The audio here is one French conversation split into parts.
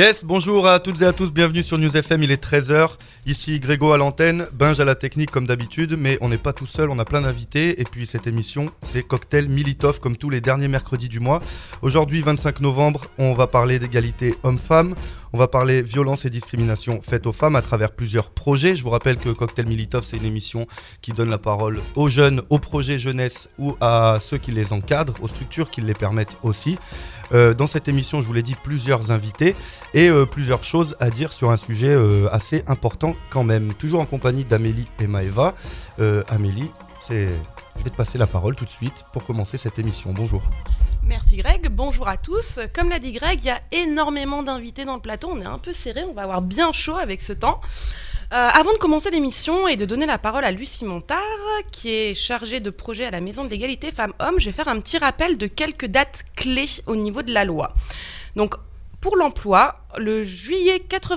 Yes, bonjour à toutes et à tous, bienvenue sur News FM, il est 13h, ici Grégo à l'antenne, Binge à la technique comme d'habitude, mais on n'est pas tout seul, on a plein d'invités, et puis cette émission, c'est Cocktail Militov comme tous les derniers mercredis du mois. Aujourd'hui, 25 novembre, on va parler d'égalité homme-femme, on va parler violence et discrimination faites aux femmes à travers plusieurs projets. Je vous rappelle que Cocktail Militov, c'est une émission qui donne la parole aux jeunes, aux projets jeunesse ou à ceux qui les encadrent, aux structures qui les permettent aussi. Dans cette émission, je vous l'ai dit, plusieurs invités et plusieurs choses à dire sur un sujet assez important quand même. Toujours en compagnie d'Amélie et Maëva. Amélie, je vais te passer la parole tout de suite pour commencer cette émission. Bonjour. Merci Greg, bonjour à tous. Comme l'a dit Greg, il y a énormément d'invités dans le plateau, on est un peu serré, on va avoir bien chaud avec ce temps. Avant de commencer l'émission et de donner la parole à Lucie Montard, qui est chargée de projet à la Maison de l'égalité femmes-hommes, je vais faire un petit rappel de quelques dates clés au niveau de la loi. Donc, pour l'emploi, le juillet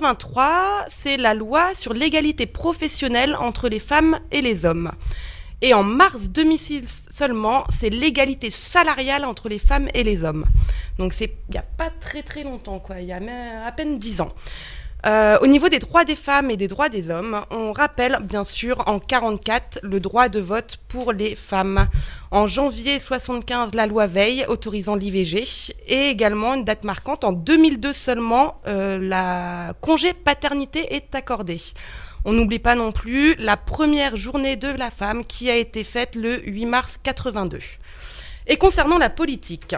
83, c'est la loi sur l'égalité professionnelle entre les femmes et les hommes. Et en mars 2006 seulement, c'est l'égalité salariale entre les femmes et les hommes. Donc, il n'y a pas très longtemps, quoi. Il y a à peine 10 ans. Au niveau des droits des femmes et des droits des hommes, on rappelle bien sûr en 1944 le droit de vote pour les femmes. En janvier 1975, la loi Veil autorisant l'IVG et également une date marquante, en 2002 seulement, la congé paternité est accordé. On n'oublie pas non plus la première journée de la femme qui a été faite le 8 mars 82. Et concernant la politique,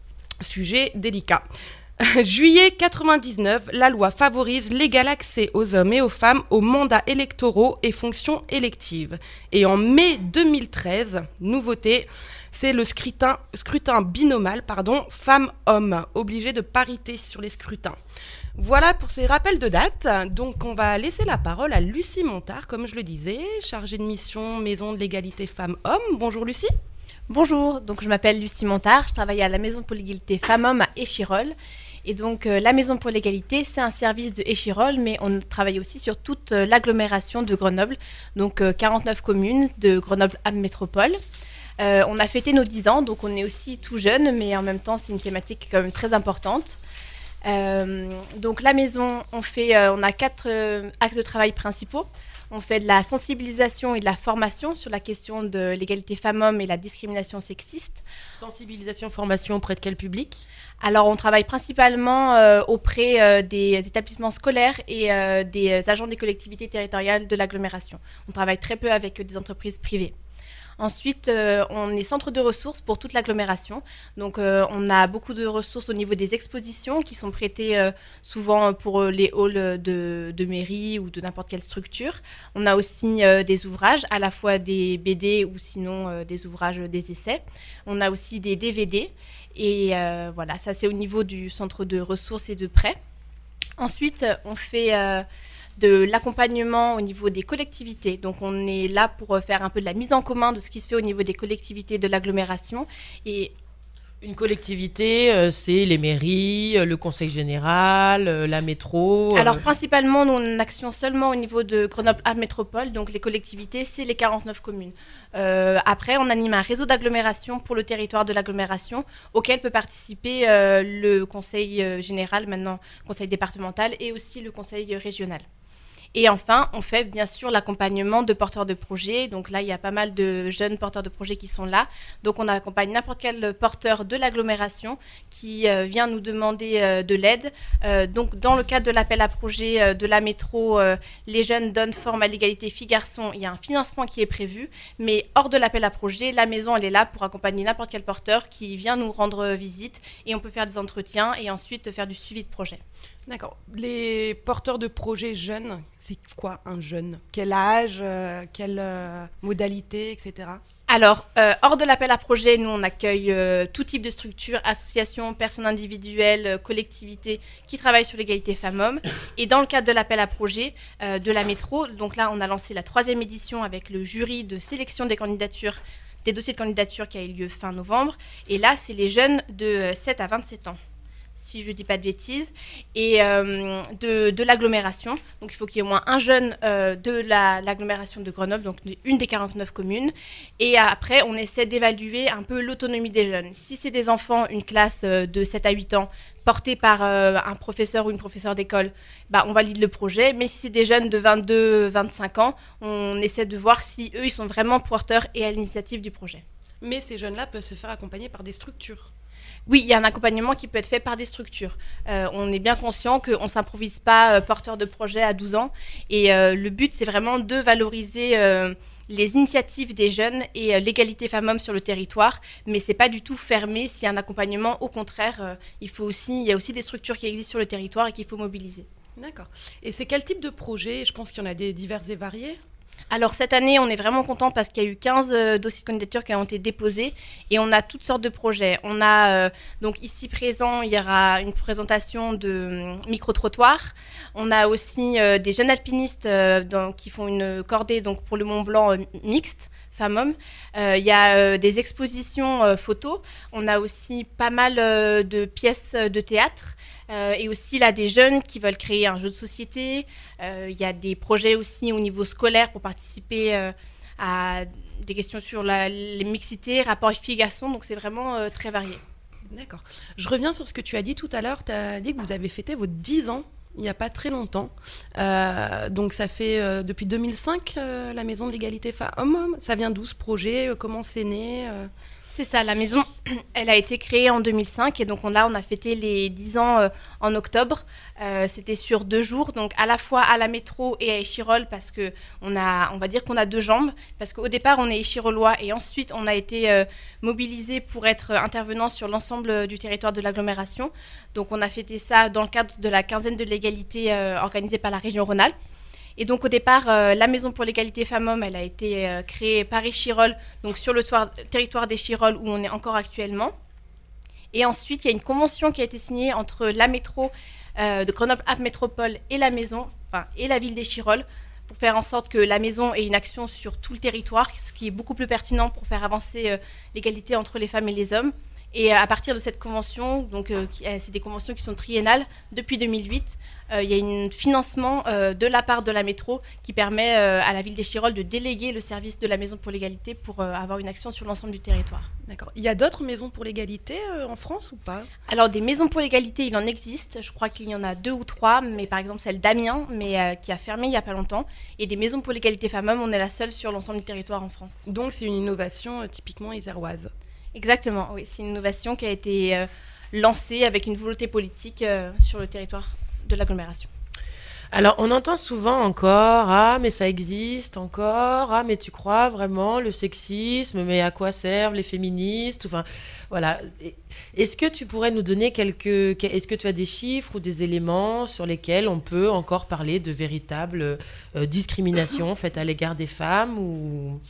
sujet délicat. Juillet 99, la loi favorise l'égal accès aux hommes et aux femmes aux mandats électoraux et fonctions électives. Et en mai 2013, nouveauté, c'est le scrutin binomal, femmes-hommes, obligé de parité sur les scrutins. Voilà pour ces rappels de date. Donc on va laisser la parole à Lucie Montard, comme je le disais, chargée de mission Maison de l'égalité femmes-hommes. Bonjour Lucie. Bonjour, donc je m'appelle Lucie Montard, je travaille à la Maison pour l'égalité femmes-hommes à Échirolles. Et donc la Maison pour l'égalité, c'est un service de Échirolles, mais on travaille aussi sur toute l'agglomération de Grenoble, donc 49 communes de Grenoble à métropole. On a fêté nos 10 ans, donc on est aussi tout jeune, mais en même temps c'est une thématique quand même très importante. Donc la maison, on a 4 axes de travail principaux. On fait de la sensibilisation et de la formation sur la question de l'égalité femmes-hommes et la discrimination sexiste. Sensibilisation, formation auprès de quel public ? Alors, on travaille principalement auprès des établissements scolaires et des agents des collectivités territoriales de l'agglomération. On travaille très peu avec des entreprises privées. Ensuite, on est centre de ressources pour toute l'agglomération. Donc, on a beaucoup de ressources au niveau des expositions qui sont prêtées souvent pour les halls de mairie ou de n'importe quelle structure. On a aussi des ouvrages, à la fois des BD ou sinon des ouvrages, des essais. On a aussi des DVD. Et voilà, ça c'est au niveau du centre de ressources et de prêts. Ensuite, on fait de l'accompagnement au niveau des collectivités. Donc on est là pour faire un peu de la mise en commun de ce qui se fait au niveau des collectivités de l'agglomération. Et une collectivité, c'est les mairies, le conseil général, la métro. Alors principalement, nous on a une action seulement au niveau de Grenoble à métropole. Donc les collectivités, c'est les 49 communes. Après, on anime un réseau d'agglomération pour le territoire de l'agglomération auquel peut participer le conseil général, maintenant conseil départemental, et aussi le conseil régional. Et enfin, on fait bien sûr l'accompagnement de porteurs de projets. Donc là, il y a pas mal de jeunes porteurs de projets qui sont là. Donc on accompagne n'importe quel porteur de l'agglomération qui vient nous demander de l'aide. Donc dans le cadre de l'appel à projet de la métro, les jeunes donnent forme à l'égalité filles-garçons. Il y a un financement qui est prévu. Mais hors de l'appel à projet, la maison, elle est là pour accompagner n'importe quel porteur qui vient nous rendre visite. Et on peut faire des entretiens et ensuite faire du suivi de projet. D'accord. Les porteurs de projets jeunes, c'est quoi un jeune ? Quel âge, quelle modalité, etc. Alors, hors de l'appel à projet, nous, on accueille tout type de structures, associations, personnes individuelles, collectivités qui travaillent sur l'égalité femmes-hommes. Et dans le cadre de l'appel à projet de la métro, donc là, on a lancé la 3e édition avec le jury de sélection des candidatures, des dossiers de candidature qui a eu lieu fin novembre. Et là, c'est les jeunes de 7 à 27 ans. si je ne dis pas de bêtises, et de l'agglomération. Donc il faut qu'il y ait au moins un jeune de l'agglomération de Grenoble, donc une des 49 communes. Et après, on essaie d'évaluer un peu l'autonomie des jeunes. Si c'est des enfants, une classe de 7 à 8 ans, portés par un professeur ou une professeure d'école, on valide le projet. Mais si c'est des jeunes de 22-25 ans, on essaie de voir si eux, ils sont vraiment porteurs et à l'initiative du projet. Mais ces jeunes-là peuvent se faire accompagner par des structures. Oui, il y a un accompagnement qui peut être fait par des structures. On est bien conscient qu'on ne s'improvise pas porteur de projet à 12 ans. Et le but, c'est vraiment de valoriser les initiatives des jeunes et l'égalité femmes-hommes sur le territoire. Mais ce n'est pas du tout fermé s'il y a un accompagnement. Au contraire, il y a aussi des structures qui existent sur le territoire et qu'il faut mobiliser. D'accord. Et c'est quel type de projet ? Je pense qu'il y en a des divers et variés. Alors cette année, on est vraiment content parce qu'il y a eu 15 dossiers de candidature qui ont été déposés et on a toutes sortes de projets. On a donc ici présent, il y aura une présentation de micro-trottoirs. On a aussi des jeunes alpinistes qui font une cordée donc, pour le Mont Blanc mixte, femmes-hommes. Il y a des expositions photos. On a aussi pas mal de pièces de théâtre. Et aussi là, des jeunes qui veulent créer un jeu de société. Il y a des projets aussi au niveau scolaire pour participer à des questions sur les mixités, rapports filles-garçons. Donc c'est vraiment très varié. D'accord. Je reviens sur ce que tu as dit tout à l'heure. Tu as dit que vous avez fêté vos 10 ans il n'y a pas très longtemps. Donc ça fait depuis 2005 la Maison de l'égalité femmes-hommes. Ça vient d'où ce projet ? Comment c'est né ? C'est ça, la maison, elle a été créée en 2005 et donc on a fêté les 10 ans en octobre. C'était sur 2 jours, donc à la fois à la métro et à Échirolles parce on va dire qu'on a 2 jambes. Parce qu'au départ, on est échirollois et ensuite on a été mobilisés pour être intervenants sur l'ensemble du territoire de l'agglomération. Donc on a fêté ça dans le cadre de la quinzaine de l'égalité organisée par la région Rhône-Alpes. Et donc au départ, la Maison pour l'égalité femmes-hommes, elle a été créée par Échirolles, donc sur le territoire d'Échirolles où on est encore actuellement. Et ensuite, il y a une convention qui a été signée entre la métro de Grenoble-Alpes Métropole et la Maison, et la ville d'Échirolles, pour faire en sorte que la Maison ait une action sur tout le territoire, ce qui est beaucoup plus pertinent pour faire avancer l'égalité entre les femmes et les hommes. Et à partir de cette convention, donc c'est des conventions qui sont triennales depuis 2008, il y a un financement de la part de la métro qui permet à la ville d'Échirolles de déléguer le service de la Maison pour l'égalité pour avoir une action sur l'ensemble du territoire. D'accord. Il y a d'autres maisons pour l'égalité en France ou pas ? Alors des maisons pour l'égalité, il en existe. Je crois qu'il y en a 2 ou 3, mais par exemple celle d'Amiens, mais qui a fermé il n'y a pas longtemps. Et des maisons pour l'égalité femmes-hommes, on est la seule sur l'ensemble du territoire en France. Donc c'est une innovation typiquement iséroise. Exactement, oui. C'est une innovation qui a été lancée avec une volonté politique sur le territoire de l'agglomération. Alors, on entend souvent encore « Ah, mais ça existe encore. Ah, mais tu crois vraiment le sexisme? Mais à quoi servent les féministes ?» Enfin, voilà. Est-ce que tu pourrais nous donner Est-ce que tu as des chiffres ou des éléments sur lesquels on peut encore parler de véritables discriminations faites à l'égard des femmes ou...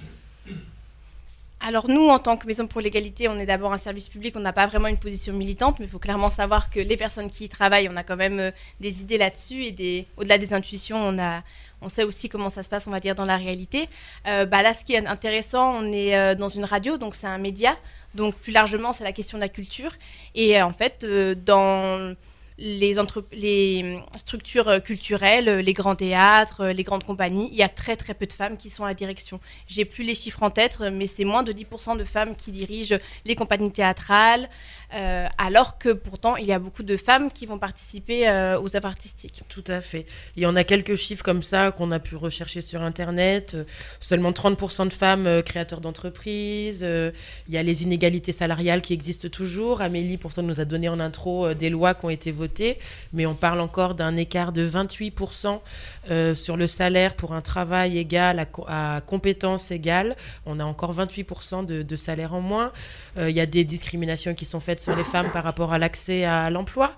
Alors nous, en tant que Maison pour l'égalité, on est d'abord un service public, on n'a pas vraiment une position militante, mais il faut clairement savoir que les personnes qui y travaillent, on a quand même des idées là-dessus et au-delà des intuitions, on sait aussi comment ça se passe, on va dire, dans la réalité. Là, ce qui est intéressant, on est dans une radio, donc c'est un média, donc plus largement, c'est la question de la culture. Et en fait, dans les structures culturelles, les grands théâtres, les grandes compagnies, il y a très très peu de femmes qui sont à la direction. J'ai plus les chiffres en tête, mais c'est moins de 10% de femmes qui dirigent les compagnies théâtrales, alors que pourtant il y a beaucoup de femmes qui vont participer aux œuvres artistiques. Tout à fait. Il y en a quelques chiffres comme ça qu'on a pu rechercher sur Internet. Seulement 30% de femmes créateurs d'entreprises. Il y a les inégalités salariales qui existent toujours. Amélie, pourtant, nous a donné en intro des lois qui ont été votées, mais on parle encore d'un écart de 28% sur le salaire pour un travail égal à compétences égales. On a encore 28% de salaire en moins. Il y a des discriminations qui sont faites sur les femmes par rapport à l'accès à l'emploi.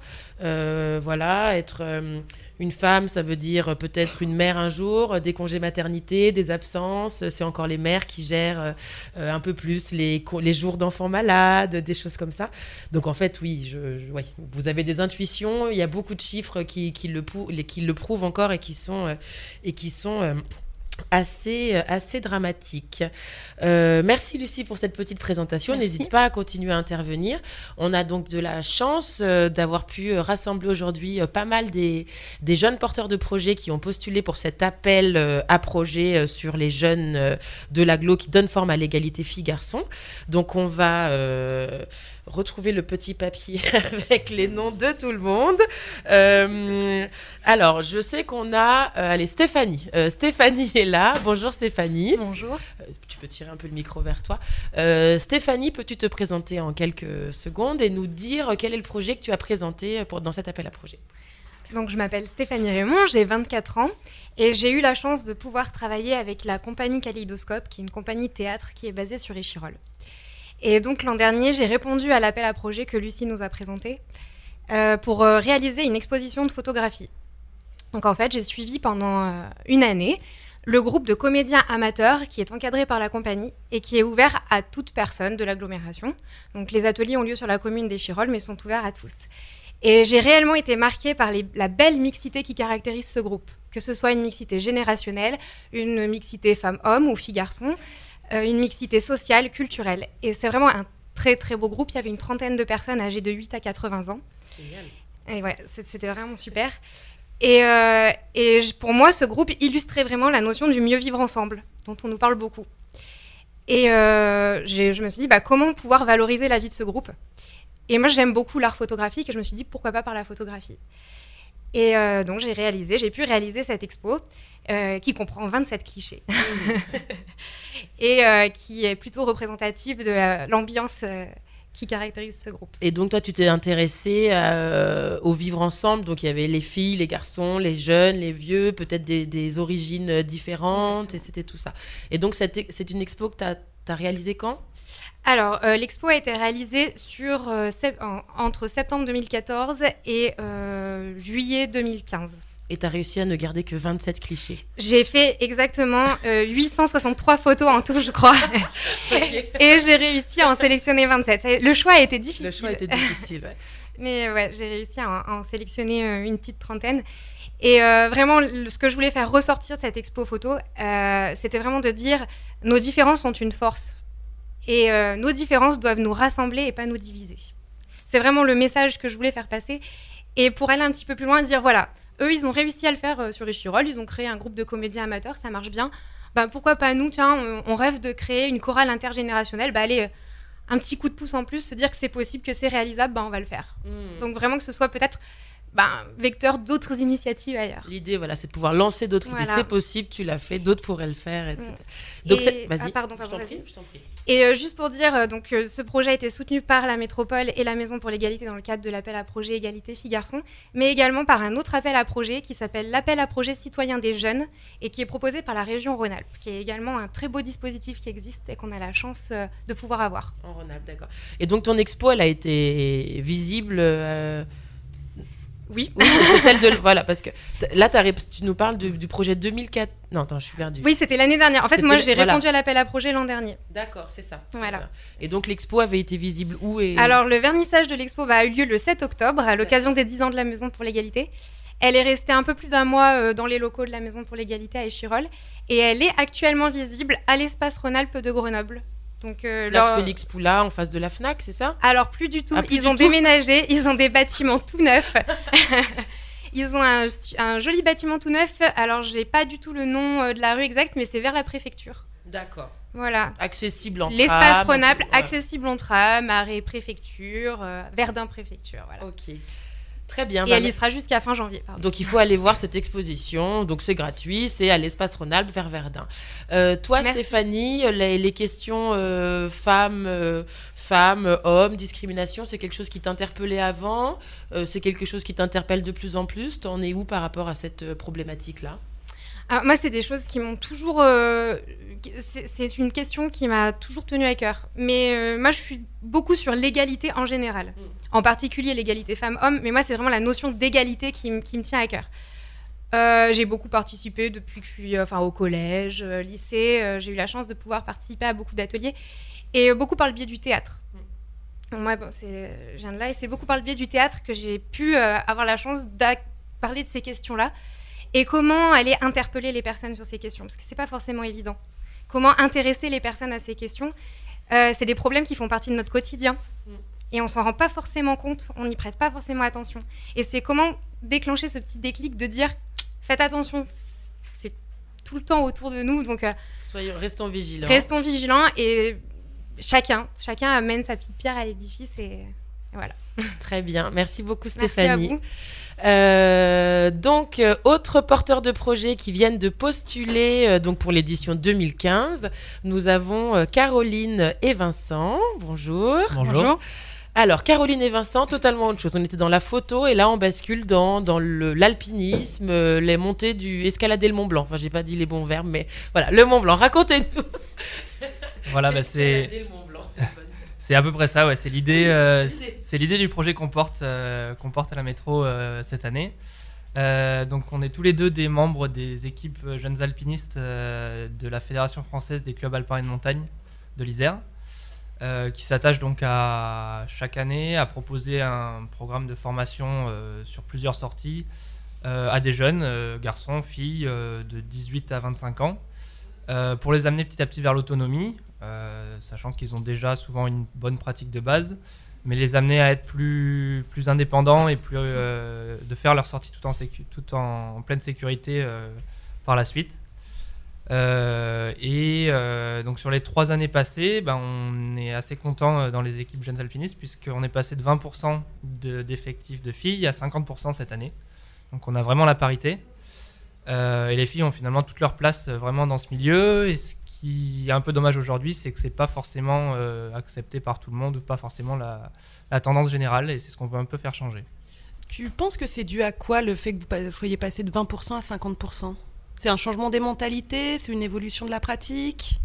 Être une femme, ça veut dire peut-être une mère un jour, des congés maternité, des absences. C'est encore les mères qui gèrent un peu plus les jours d'enfants malades, des choses comme ça. Donc en fait, oui, vous avez des intuitions. Il y a beaucoup de chiffres qui le prouvent encore et qui sont assez dramatique. Merci Lucie pour cette petite présentation. Merci. N'hésite pas à continuer à intervenir. On a donc de la chance d'avoir pu rassembler aujourd'hui pas mal des jeunes porteurs de projets qui ont postulé pour cet appel à projet sur les jeunes de l'agglo qui donne forme à l'égalité filles-garçons. Donc on va retrouver le petit papier avec les noms de tout le monde. Alors, je sais qu'on a... allez, Stéphanie. Stéphanie est là. Bonjour Stéphanie. Bonjour. Tu peux tirer un peu le micro vers toi. Stéphanie, peux-tu te présenter en quelques secondes et nous dire quel est le projet que tu as présenté dans cet appel à projet? Donc, je m'appelle Stéphanie Raymond, j'ai 24 ans et j'ai eu la chance de pouvoir travailler avec la compagnie Kaléidoscope, qui est une compagnie de théâtre qui est basée sur Échirolles. Et donc l'an dernier, j'ai répondu à l'appel à projet que Lucie nous a présenté pour réaliser une exposition de photographie. Donc en fait, j'ai suivi pendant une année le groupe de comédiens amateurs qui est encadré par la compagnie et qui est ouvert à toute personne de l'agglomération. Donc les ateliers ont lieu sur la commune d'Échirolles mais sont ouverts à tous. Et j'ai réellement été marquée par la belle mixité qui caractérise ce groupe, que ce soit une mixité générationnelle, une mixité femmes-hommes ou filles-garçons, une mixité sociale, culturelle. Et c'est vraiment un très très beau groupe. Il y avait une trentaine de personnes âgées de 8 à 80 ans. Génial. Et ouais, c'était vraiment super. Et pour moi, ce groupe illustrait vraiment la notion du mieux vivre ensemble, dont on nous parle beaucoup. Et je me suis dit, comment pouvoir valoriser la vie de ce groupe ? Et moi, j'aime beaucoup l'art photographique et je me suis dit, pourquoi pas par la photographie ? Et donc, j'ai pu réaliser cette expo qui comprend 27 clichés et qui est plutôt représentative de l'ambiance qui caractérise ce groupe. Et donc, toi, tu t'es intéressée au vivre ensemble. Donc, il y avait les filles, les garçons, les jeunes, les vieux, peut-être des origines différentes. Exactement. Et c'était tout ça. Et donc, c'est une expo que tu as réalisée quand ? Alors, l'expo a été réalisée entre septembre 2014 et juillet 2015. Et tu as réussi à ne garder que 27 clichés. J'ai fait exactement 863 photos en tout, je crois. Okay. Et j'ai réussi à en sélectionner 27. Le choix a été difficile. Le choix a été difficile, ouais. Mais ouais, j'ai réussi à en sélectionner une petite trentaine. Et vraiment, ce que je voulais faire ressortir de cette expo photo, c'était vraiment de dire nos différences sont une force. Et nos différences doivent nous rassembler et pas nous diviser. C'est vraiment le message que je voulais faire passer. Et pour aller un petit peu plus loin, dire voilà, eux, ils ont réussi à le faire sur Échirolles. Ils ont créé un groupe de comédiens amateurs, ça marche bien. Pourquoi pas nous, tiens, on rêve de créer une chorale intergénérationnelle. Allez, un petit coup de pouce en plus, se dire que c'est possible, que c'est réalisable, on va le faire. Donc vraiment que ce soit peut-être vecteur d'autres initiatives ailleurs. L'idée, voilà, c'est de pouvoir lancer d'autres idées. C'est possible, tu l'as fait, d'autres pourraient le faire, etc. Donc, vas-y, pardon, je t'en prie. Et juste pour dire, ce projet a été soutenu par la métropole et la Maison pour l'égalité dans le cadre de l'appel à projet égalité filles-garçons, mais également par un autre appel à projet qui s'appelle l'appel à projet citoyen des jeunes et qui est proposé par la région Rhône-Alpes, qui est également un très beau dispositif qui existe et qu'on a la chance de pouvoir avoir. En Rhône-Alpes, d'accord. Et donc ton expo, elle a été visible Oui, c'est celle de... Voilà, parce que là, tu nous parles du projet 2004... Non, attends, je suis perdue. Oui, c'était l'année dernière. En fait, moi, j'ai répondu à l'appel à projet l'an dernier. D'accord, c'est ça. Voilà. Et donc, l'expo avait été visible où Alors, le vernissage de l'expo a eu lieu le 7 octobre, à l'occasion des 10 ans de la Maison pour l'égalité. Elle est restée un peu plus d'un mois dans les locaux de la Maison pour l'égalité à Échirolles. Et elle est actuellement visible à l'espace Rhône-Alpes de Grenoble. Donc, Place Félix Poula, en face de la FNAC, c'est ça ? Alors, plus du tout. Ils ont déménagé. Ils ont des bâtiments tout neufs. Ils ont un joli bâtiment tout neuf. Alors, j'ai pas du tout le nom de la rue exacte, mais c'est vers la préfecture. D'accord. Voilà. Accessible en tram. L'espace Rhône-Alpes, accessible en tram, arrêt préfecture, Verdun préfecture. Voilà. Ok. Très bien. Et elle y sera jusqu'à fin janvier. Pardon. Donc, il faut aller voir cette exposition. Donc, c'est gratuit. C'est à l'espace Rhône-Alpes vers Verdun. Toi, merci. Stéphanie, les questions femmes, hommes, discrimination, c'est quelque chose qui t'interpellait avant. C'est quelque chose qui t'interpelle de plus en plus. T'en es où par rapport à cette problématique-là ? Alors, moi, c'est des choses qui m'ont toujours... c'est une question qui m'a toujours tenue à cœur. Mais moi, je suis beaucoup sur l'égalité en général. En particulier l'égalité femmes-hommes. Mais moi, c'est vraiment la notion d'égalité qui me tient à cœur. J'ai beaucoup participé depuis que je suis au collège, lycée. J'ai eu la chance de pouvoir participer à beaucoup d'ateliers. Et beaucoup par le biais du théâtre. Moi, je viens de là. Et c'est beaucoup par le biais du théâtre que j'ai pu avoir la chance de parler de ces questions-là. et comment aller interpeller les personnes sur ces questions, parce que c'est pas forcément évident. Comment intéresser les personnes à ces questions, c'est des problèmes qui font partie de notre quotidien. Et on s'en rend pas forcément compte, on n'y prête pas forcément attention. Et c'est comment déclencher ce petit déclic de dire faites attention, c'est tout le temps autour de nous, donc Restons vigilants. Restons vigilants et chacun amène sa petite pierre à l'édifice et voilà. Très bien, merci beaucoup Merci Stéphanie. à vous. Donc, autres porteurs de projets qui viennent de postuler donc pour l'édition 2015, nous avons Caroline et Vincent. Bonjour. Bonjour. Alors, Caroline et Vincent, totalement autre chose. On était dans la photo et là, on bascule dans l'alpinisme, les montées escalader le Mont Blanc. Enfin, j'ai pas dit les bons verbes, mais voilà, le Mont Blanc. Racontez-nous. Voilà, Escalader le Mont Blanc. c'est à peu près ça. Ouais, c'est l'idée du projet qu'on porte à la métro cette année. Donc, on est tous les deux des membres des équipes jeunes alpinistes de la Fédération française des clubs alpins et de montagne de l'Isère. Qui s'attache donc chaque année à proposer un programme de formation sur plusieurs sorties à des jeunes, garçons, filles de 18 à 25 ans, pour les amener petit à petit vers l'autonomie, sachant qu'ils ont déjà souvent une bonne pratique de base, mais les amener à être plus indépendants et de faire leur sortie tout en pleine sécurité par la suite. Donc sur les 3 années passées, on est assez content dans les équipes jeunes alpinistes puisqu'on est passé de 20% d'effectifs de filles à 50% cette année. Donc on a vraiment la parité. Et les filles ont finalement toute leur place vraiment dans ce milieu. Et ce qui est un peu dommage aujourd'hui, c'est que c'est pas forcément accepté par tout le monde ou pas forcément la tendance générale. Et c'est ce qu'on veut un peu faire changer. Tu penses que c'est dû à quoi le fait que vous soyez passé de 20% à 50%? C'est un changement des mentalités? C'est une évolution de la pratique?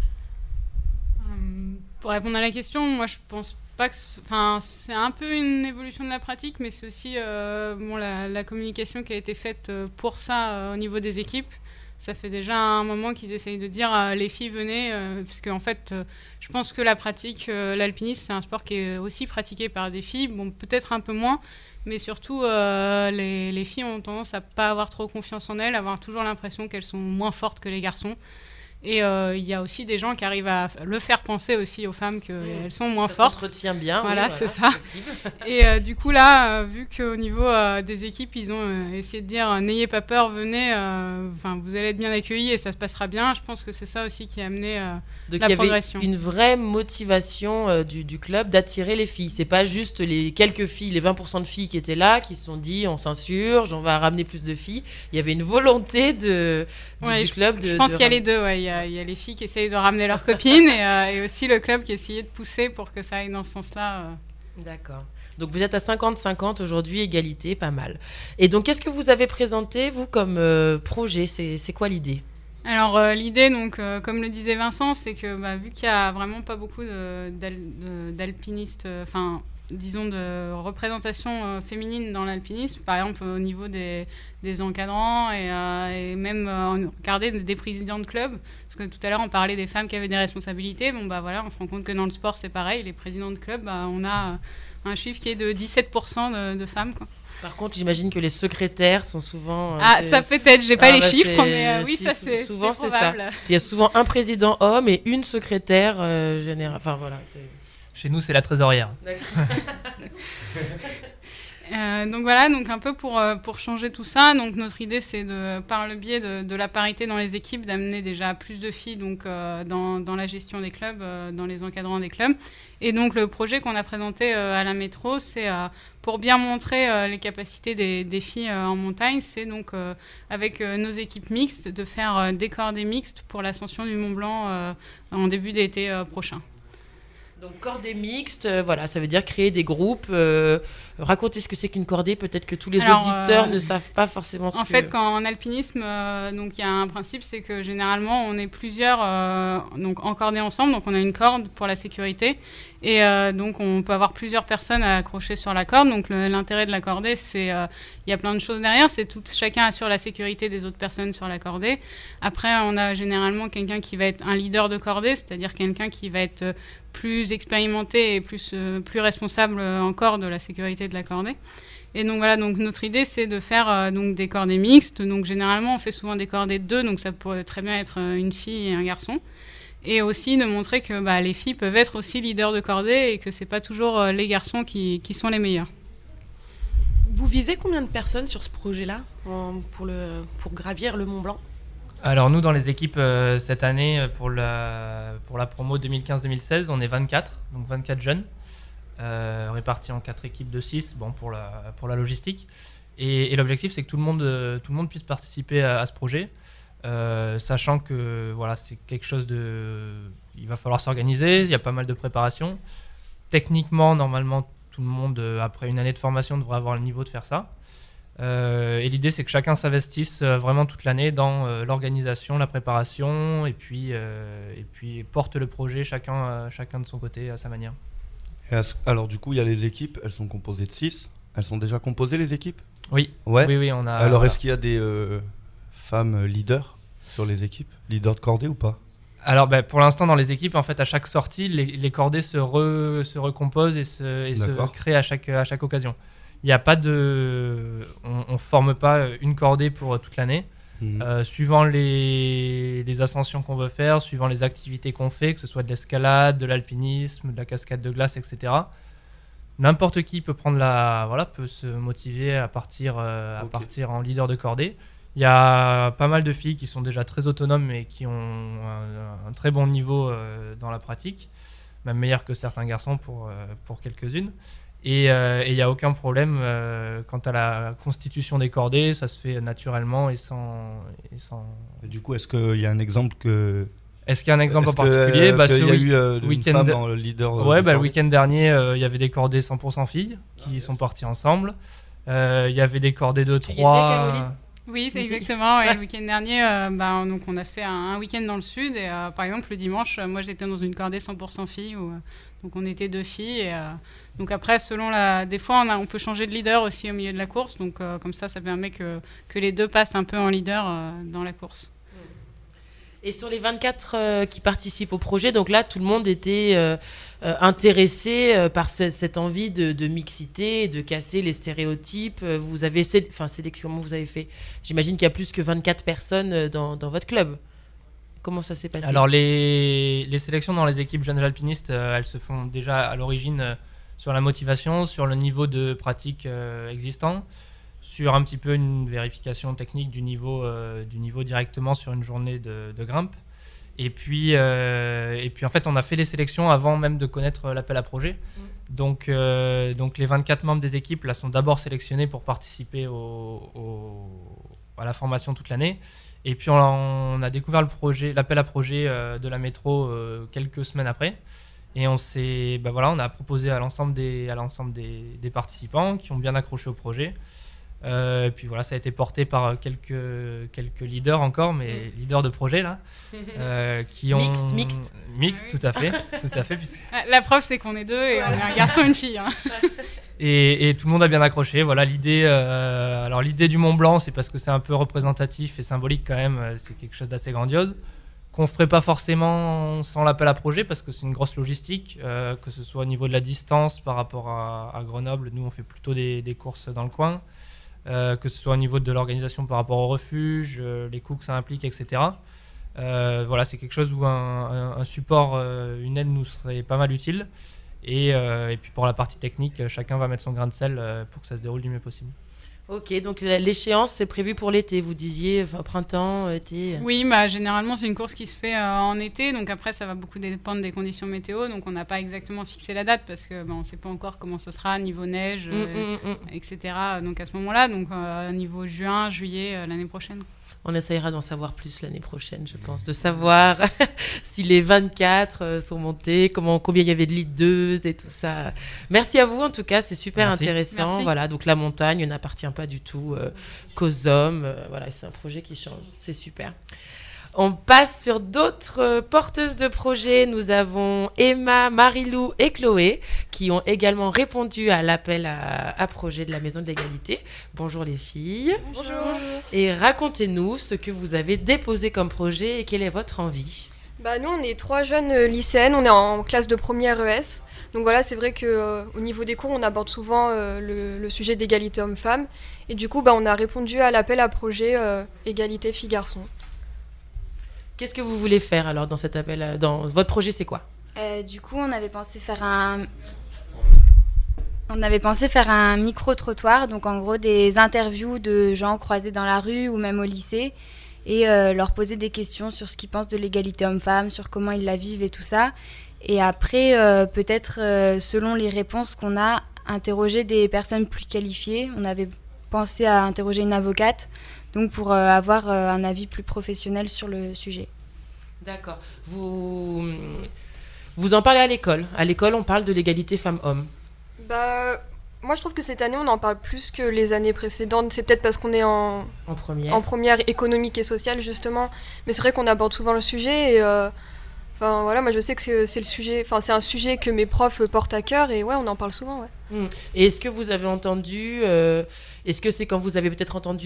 Pour répondre à la question, moi je pense pas que... c'est un peu une évolution de la pratique, mais c'est aussi la communication qui a été faite pour ça au niveau des équipes. Ça fait déjà un moment qu'ils essayent de dire les filles venez, parce qu'en fait, je pense que la pratique, l'alpinisme, c'est un sport qui est aussi pratiqué par des filles, bon peut-être un peu moins, mais surtout les filles ont tendance à pas avoir trop confiance en elles, avoir toujours l'impression qu'elles sont moins fortes que les garçons. Et il y a aussi des gens qui arrivent à le faire penser aussi aux femmes qu'elles sont moins fortes. Ça s'entretient bien. Voilà, oui, c'est ça. Et du coup, là, vu qu'au niveau des équipes, ils ont essayé de dire n'ayez pas peur, venez, vous allez être bien accueillis et ça se passera bien. Je pense que c'est ça aussi qui a amené la progression. Donc il y avait une vraie motivation du club d'attirer les filles. C'est pas juste les quelques filles, les 20% de filles qui étaient là, qui se sont dit on s'insurge, on va ramener plus de filles. Il y avait une volonté du club de... Je pense qu'il y a les deux, ouais. Il y a les filles qui essayent de ramener leurs copines et aussi le club qui essayait de pousser pour que ça aille dans ce sens-là. D'accord. Donc vous êtes à 50-50 aujourd'hui, égalité, pas mal. Et donc qu'est-ce que vous avez présenté, vous, comme projet? C'est quoi l'idée? Alors l'idée, donc, comme le disait Vincent, c'est que vu qu'il n'y a vraiment pas beaucoup d'alpinistes, disons de représentation féminine dans l'alpinisme, par exemple au niveau des encadrants et même regarder des présidents de club, parce que tout à l'heure on parlait des femmes qui avaient des responsabilités, on se rend compte que dans le sport c'est pareil, les présidents de club, on a un chiffre qui est de 17% de femmes, quoi. Par contre, j'imagine que les secrétaires sont souvent... ça peut-être, j'ai pas les chiffres, mais oui, ça c'est souvent c'est probable. ça. Il y a souvent un président homme et une secrétaire générale. Enfin voilà, Chez nous, c'est la trésorière. Donc voilà, donc un peu pour changer tout ça. Donc notre idée, c'est par le biais de la parité dans les équipes, d'amener déjà plus de filles donc dans la gestion des clubs, dans les encadrants des clubs. Et donc le projet qu'on a présenté à la métro, c'est pour bien montrer les capacités des filles en montagne, c'est donc avec nos équipes mixtes de faire des cordées mixtes pour l'ascension du Mont Blanc en début d'été prochain. Donc cordée mixte, voilà, ça veut dire créer des groupes. Racontez ce que c'est qu'une cordée, peut-être que tous les auditeurs ne savent pas forcément ce que... En fait, en alpinisme, donc il y a un principe, c'est que généralement on est plusieurs donc encordés ensemble, donc on a une corde pour la sécurité, et donc on peut avoir plusieurs personnes à accrocher sur la corde. Donc l'intérêt de la cordée, c'est il y a plein de choses derrière, c'est chacun assure la sécurité des autres personnes sur la cordée. Après, on a généralement quelqu'un qui va être un leader de cordée, c'est-à-dire quelqu'un qui va être plus expérimenté et plus responsable encore de la sécurité de la cordée. Et donc voilà, donc notre idée c'est de faire donc des cordées mixtes. Donc généralement on fait souvent des cordées de 2, donc ça pourrait très bien être une fille et un garçon. Et aussi de montrer que les filles peuvent être aussi leaders de cordée et que c'est pas toujours les garçons qui sont les meilleurs. Vous visez combien de personnes sur ce projet-là pour gravir le Mont Blanc ? Alors nous, dans les équipes cette année, pour la promo 2015-2016, on est 24, donc 24 jeunes, répartis en 4 équipes de 6 pour la logistique. Et l'objectif, c'est que tout le monde puisse participer à ce projet, sachant que c'est quelque chose il va falloir s'organiser, il y a pas mal de préparation. Techniquement, normalement, tout le monde, après une année de formation, devrait avoir le niveau de faire ça. Et l'idée, c'est que chacun s'investisse vraiment toute l'année dans l'organisation, la préparation, et puis porte le projet chacun de son côté à sa manière. Alors du coup, il y a les équipes, elles sont composées de 6. Elles sont déjà composées, les équipes ? Oui. Ouais. Oui, on a... Alors est-ce qu'il y a des femmes leaders sur les équipes ? Leaders de cordée ou pas ? Alors pour l'instant, dans les équipes, en fait, à chaque sortie, les cordées se recomposent et se créent à chaque occasion. Il n'y a pas on forme pas une cordée pour toute l'année. Suivant les ascensions qu'on veut faire, suivant les activités qu'on fait, que ce soit de l'escalade, de l'alpinisme, de la cascade de glace, etc. N'importe qui peut peut se motiver à partir en leader de cordée. Il y a pas mal de filles qui sont déjà très autonomes et qui ont un très bon niveau dans la pratique, même meilleur que certains garçons pour quelques-unes. Et il n'y a aucun problème quant à la constitution des cordées, ça se fait naturellement et sans... Et du coup, est-ce qu'il y a un exemple que... Est-ce qu'il y a un exemple en particulier Il y a eu une femme dans le leader le week-end dernier, il y avait des cordées 100% filles qui sont parties ensemble. Il y avait des cordées de 3... Tu y étais, Caroline ? Oui, c'est exactement. Le week-end dernier, donc on a fait un week-end dans le sud. Et par exemple, le dimanche, moi j'étais dans une cordée 100% filles. Donc on était 2 filles. Et, donc après, des fois, on peut changer de leader aussi au milieu de la course. Donc comme ça permet que les deux passent un peu en leader dans la course. Et sur les 24 qui participent au projet, donc là, tout le monde était intéressé par cette envie de mixité, de casser les stéréotypes. Vous avez sélection, comment vous avez fait ? J'imagine qu'il y a plus que 24 personnes dans votre club. Comment ça s'est passé ? Alors, les sélections dans les équipes jeunes alpinistes, elles se font déjà à l'origine sur la motivation, sur le niveau de pratique existant, sur un petit peu une vérification technique du niveau directement sur une journée de grimpe. Et puis en fait, on a fait les sélections avant même de connaître l'appel à projet. Donc les 24 membres des équipes là, sont d'abord sélectionnés pour participer à la formation toute l'année. Et puis on a découvert l'appel à projet de la métro quelques semaines après. Et on a proposé à l'ensemble des participants qui ont bien accroché au projet. Et puis voilà, ça a été porté par quelques leaders encore, mais leaders de projet là, qui ont mixte, tout à fait. Puisque... La preuve c'est qu'on est 2 et on est un garçon et une fille. Hein. Et tout le monde a bien accroché. Voilà l'idée. Alors l'idée du Mont Blanc, c'est parce que c'est un peu représentatif et symbolique quand même. C'est quelque chose d'assez grandiose qu'on ferait pas forcément sans l'appel à projet parce que c'est une grosse logistique, que ce soit au niveau de la distance par rapport à Grenoble. Nous on fait plutôt des courses dans le coin. Que ce soit au niveau de l'organisation par rapport au refuge, les coûts que ça implique, etc. Voilà, c'est quelque chose où un support, une aide nous serait pas mal utile. Et puis pour la partie technique, chacun va mettre son grain de sel pour que ça se déroule du mieux possible. Ok, donc l'échéance, c'est prévu pour l'été, vous disiez, printemps, été. Oui, généralement, c'est une course qui se fait en été. Donc après, ça va beaucoup dépendre des conditions météo. Donc on n'a pas exactement fixé la date parce qu'on ne sait pas encore comment ce sera, niveau neige, etc. Donc à ce moment-là, niveau juin, juillet, l'année prochaine. On essayera d'en savoir plus l'année prochaine, je pense, de savoir si les 24 sont montés, combien il y avait de leaders et tout ça. Merci à vous, en tout cas, c'est super intéressant. Merci. Voilà, donc la montagne n'appartient pas du tout qu'aux hommes. Voilà, c'est un projet qui change, c'est super. On passe sur d'autres porteuses de projets. Nous avons Emma, Marilou et Chloé qui ont également répondu à l'appel à projet de la Maison de l'Égalité. Bonjour les filles. Bonjour. Et racontez-nous ce que vous avez déposé comme projet et quelle est votre envie. Nous, on est 3 jeunes lycéennes, on est en classe de première ES. Donc voilà, c'est vrai qu'au niveau des cours, on aborde souvent le sujet d'égalité homme-femme. Et du coup, on a répondu à l'appel à projet égalité filles-garçons. Qu'est-ce que vous voulez faire alors dans cet appel dans votre projet, c'est quoi? Du coup, on avait pensé faire un micro-trottoir, donc en gros des interviews de gens croisés dans la rue ou même au lycée, et leur poser des questions sur ce qu'ils pensent de l'égalité homme-femme, sur comment ils la vivent et tout ça. Et après, peut-être, selon les réponses qu'on a, interroger des personnes plus qualifiées. On avait pensé à interroger une avocate, donc pour avoir un avis plus professionnel sur le sujet. D'accord. Vous en parlez à l'école. À l'école, on parle de l'égalité femmes-hommes. Moi, je trouve que cette année, on en parle plus que les années précédentes. C'est peut-être parce qu'on est en première économique et sociale, justement. Mais c'est vrai qu'on aborde souvent le sujet. Et moi, je sais que c'est le sujet. Enfin, c'est un sujet que mes profs portent à cœur. Et ouais, on en parle souvent, ouais. Et est-ce que vous avez entendu, est-ce que c'est quand vous avez peut-être entendu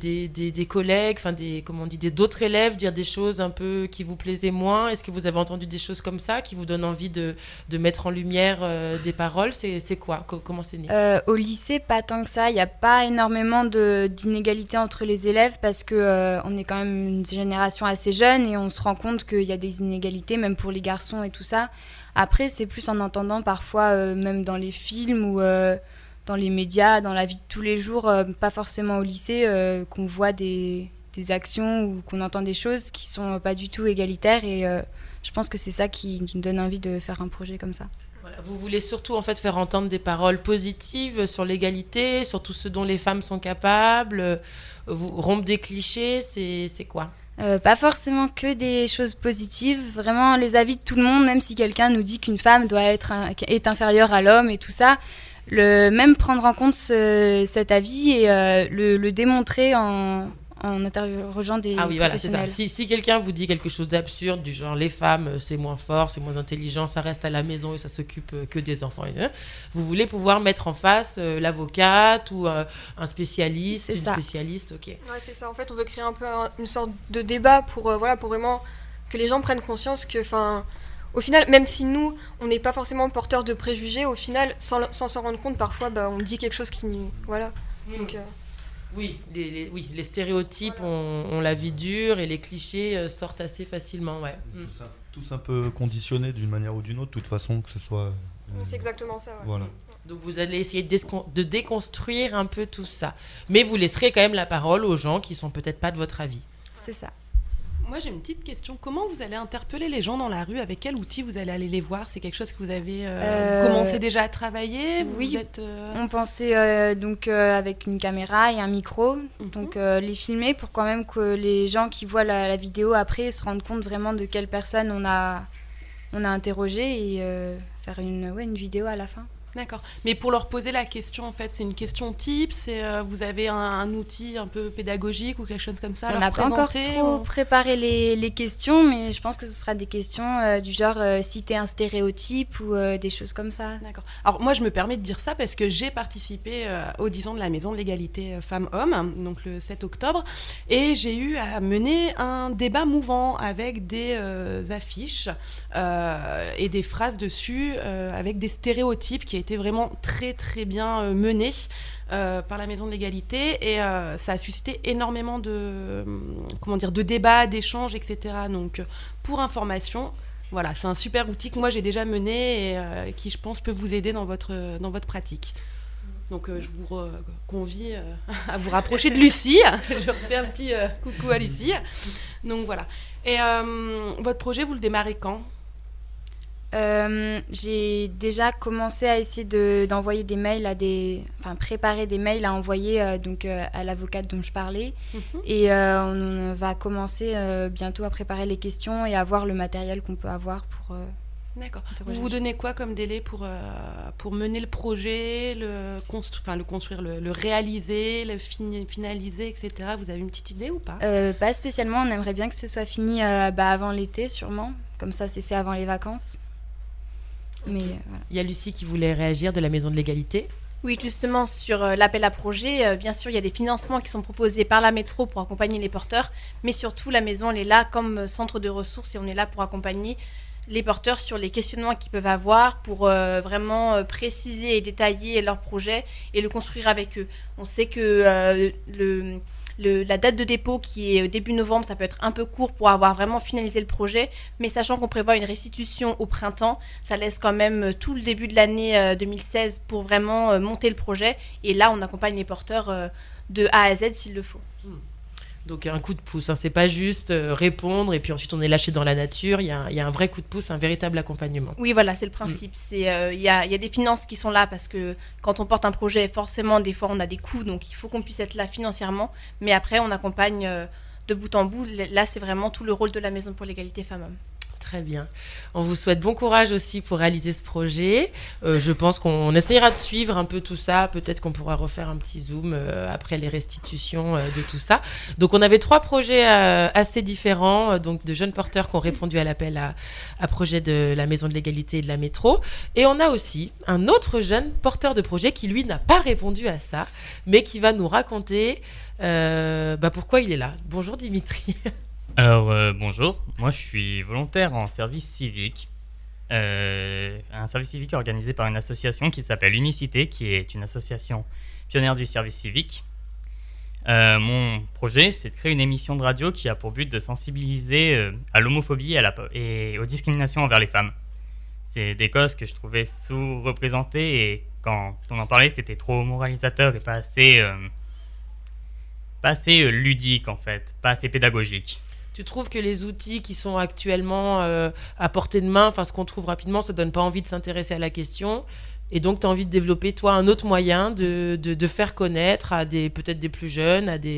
des collègues, d'autres élèves dire des choses un peu qui vous plaisaient moins? Est-ce que vous avez entendu des choses comme ça qui vous donnent envie de mettre en lumière des paroles? C'est quoi? Comment c'est né? Au lycée, pas tant que ça. Il n'y a pas énormément d'inégalités entre les élèves parce qu'on est quand même une génération assez jeune et on se rend compte qu'il y a des inégalités, même pour les garçons et tout ça. Après, c'est plus en entendant parfois, même dans les films ou dans les médias, dans la vie de tous les jours, pas forcément au lycée, qu'on voit des actions ou qu'on entend des choses qui sont pas du tout égalitaires. Et je pense que c'est ça qui nous donne envie de faire un projet comme ça. Voilà, vous voulez surtout en fait faire entendre des paroles positives sur l'égalité, sur tout ce dont les femmes sont capables, rompre des clichés, c'est quoi? Pas forcément que des choses positives, vraiment les avis de tout le monde, même si quelqu'un nous dit qu'une femme est inférieure à l'homme et tout ça, même prendre en compte cet avis et le démontrer en interrogeant des professionnels. Voilà, c'est ça. Si quelqu'un vous dit quelque chose d'absurde, du genre les femmes c'est moins fort, c'est moins intelligent, ça reste à la maison et ça s'occupe que des enfants, vous voulez pouvoir mettre en face l'avocate ou un spécialiste, spécialiste, ok. Ouais, c'est ça. En fait, on veut créer un peu une sorte de débat pour vraiment que les gens prennent conscience que, au final, même si nous, on n'est pas forcément porteurs de préjugés, au final, sans s'en rendre compte, parfois, on dit quelque chose qui, voilà. Donc. Oui, les stéréotypes ont la vie dure et les clichés sortent assez facilement, ouais. Tous un peu conditionnés d'une manière ou d'une autre, de toute façon, que ce soit... C'est exactement ça, ouais. Voilà. Donc vous allez essayer de déconstruire un peu tout ça. Mais vous laisserez quand même la parole aux gens qui sont peut-être pas de votre avis. C'est ça. Moi, j'ai une petite question. Comment vous allez interpeller les gens dans la rue? Avec quel outil vous allez aller les voir? C'est quelque chose que vous avez commencé déjà à travailler? Oui, on pensait avec une caméra et un micro, donc les filmer pour quand même que les gens qui voient la vidéo après se rendent compte vraiment de quelle personne on a interrogé et faire une vidéo à la fin. D'accord. Mais pour leur poser la question, en fait, c'est une question type, vous avez un outil un peu pédagogique ou quelque chose comme ça à On leur n'a pas encore trop préparé les questions, mais je pense que ce sera des questions du genre citer un stéréotype ou des choses comme ça. D'accord. Alors moi, je me permets de dire ça parce que j'ai participé aux 10 ans de la Maison de l'égalité femmes-hommes, donc le 7 octobre, et j'ai eu à mener un débat mouvant avec des affiches et des phrases dessus avec des stéréotypes qui étaient vraiment très très bien menés par la Maison de l'égalité et ça a suscité énormément de débats, d'échanges, etc. Donc pour information, voilà, c'est un super outil que moi j'ai déjà mené et qui je pense peut vous aider dans votre pratique. Donc je vous convie à vous rapprocher de Lucie. Je refais un petit coucou à Lucie. Donc voilà. Et votre projet, vous le démarrez quand ? J'ai déjà commencé à essayer d'envoyer des mails préparer des mails à envoyer à l'avocate dont je parlais. Et on va commencer bientôt à préparer les questions et à voir le matériel qu'on peut avoir pour... D'accord. Vous vous donnez quoi comme délai pour mener le projet, le construire, le réaliser, le finaliser, etc. Vous avez une petite idée ou pas ? Pas spécialement. On aimerait bien que ce soit fini avant l'été, sûrement. Comme ça, c'est fait avant les vacances. Mais, voilà. Il y a Lucie qui voulait réagir de la Maison de l'égalité. Oui, justement, sur l'appel à projet, bien sûr, il y a des financements qui sont proposés par la métro pour accompagner les porteurs, mais surtout, la maison, elle est là comme centre de ressources et on est là pour accompagner les porteurs sur les questionnements qu'ils peuvent avoir pour vraiment préciser et détailler leur projet et le construire avec eux. On sait que la date de dépôt qui est début novembre, ça peut être un peu court pour avoir vraiment finalisé le projet, mais sachant qu'on prévoit une restitution au printemps, ça laisse quand même tout le début de l'année 2016 pour vraiment monter le projet. Et là, on accompagne les porteurs de A à Z s'il le faut. Donc un coup de pouce, hein. C'est pas juste répondre et puis ensuite on est lâché dans la nature, il y a un vrai coup de pouce, un véritable accompagnement. Oui, voilà, c'est le principe. Il y a des finances qui sont là parce que quand on porte un projet, forcément, des fois on a des coûts, donc il faut qu'on puisse être là financièrement, mais après on accompagne de bout en bout. Là, c'est vraiment tout le rôle de la Maison pour l'égalité femmes-hommes. Très bien. On vous souhaite bon courage aussi pour réaliser ce projet. Je pense qu'on essayera de suivre un peu tout ça. Peut-être qu'on pourra refaire un petit zoom après les restitutions de tout ça. Donc, on avait 3 projets assez différents, donc de jeunes porteurs qui ont répondu à l'appel à projet de la Maison de l'égalité et de la métro. Et on a aussi un autre jeune porteur de projet qui, lui, n'a pas répondu à ça, mais qui va nous raconter pourquoi il est là. Bonjour Dimitri. Alors, bonjour, moi je suis volontaire en service civique. Un service civique organisé par une association qui s'appelle Unicité, qui est une association pionnière du service civique. Mon projet, c'est de créer une émission de radio qui a pour but de sensibiliser à l'homophobie et aux discriminations envers les femmes. C'est des causes que je trouvais sous-représentées et quand on en parlait, c'était trop moralisateur et pas assez ludique en fait, pas assez pédagogique. Tu trouves que les outils qui sont actuellement à portée de main, enfin ce qu'on trouve rapidement, ça donne pas envie de s'intéresser à la question, et donc tu as envie de développer toi un autre moyen de faire connaître à peut-être des plus jeunes, à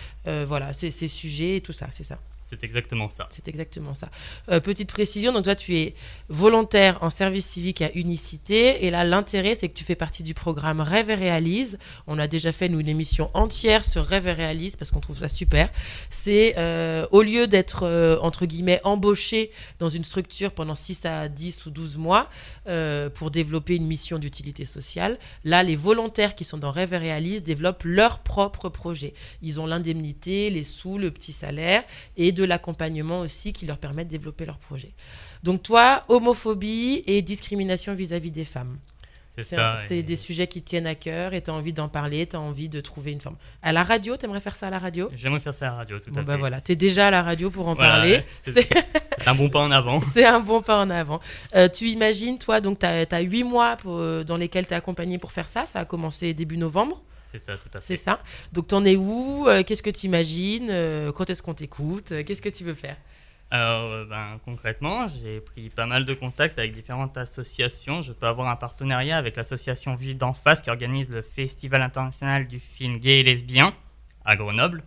ces sujets et tout ça, c'est ça? C'est exactement ça. C'est exactement ça. Petite précision, donc toi tu es volontaire en service civique à Unicité et là l'intérêt c'est que tu fais partie du programme Rêve et Réalise. On a déjà fait nous une émission entière sur Rêve et Réalise parce qu'on trouve ça super. C'est au lieu d'être entre guillemets embauché dans une structure pendant 6 à 10 ou 12 mois pour développer une mission d'utilité sociale, là les volontaires qui sont dans Rêve et Réalise développent leur propre projet. Ils ont l'indemnité, les sous, le petit salaire et de l'accompagnement aussi qui leur permet de développer leur projet. Donc toi, homophobie et discrimination vis-à-vis des femmes. C'est des sujets qui te tiennent à cœur et tu as envie d'en parler, tu as envie de trouver une forme. À la radio, tu aimerais faire ça à la radio? J'aimerais faire ça à la radio, tout à fait. Voilà, tu es déjà à la radio pour en parler. C'est un bon pas en avant. C'est un bon pas en avant. Tu imagines, toi, donc tu as 8 mois dans lesquels tu es accompagné pour faire ça. Ça a commencé début novembre. C'est ça, tout à fait. C'est ça. Donc, t'en es où? Qu'est-ce que tu imagines? Quand est-ce qu'on t'écoute? Qu'est-ce que tu veux faire? Alors, concrètement, j'ai pris pas mal de contacts avec différentes associations. Je peux avoir un partenariat avec l'association Vie d'en face qui organise le Festival international du film gay et lesbien à Grenoble.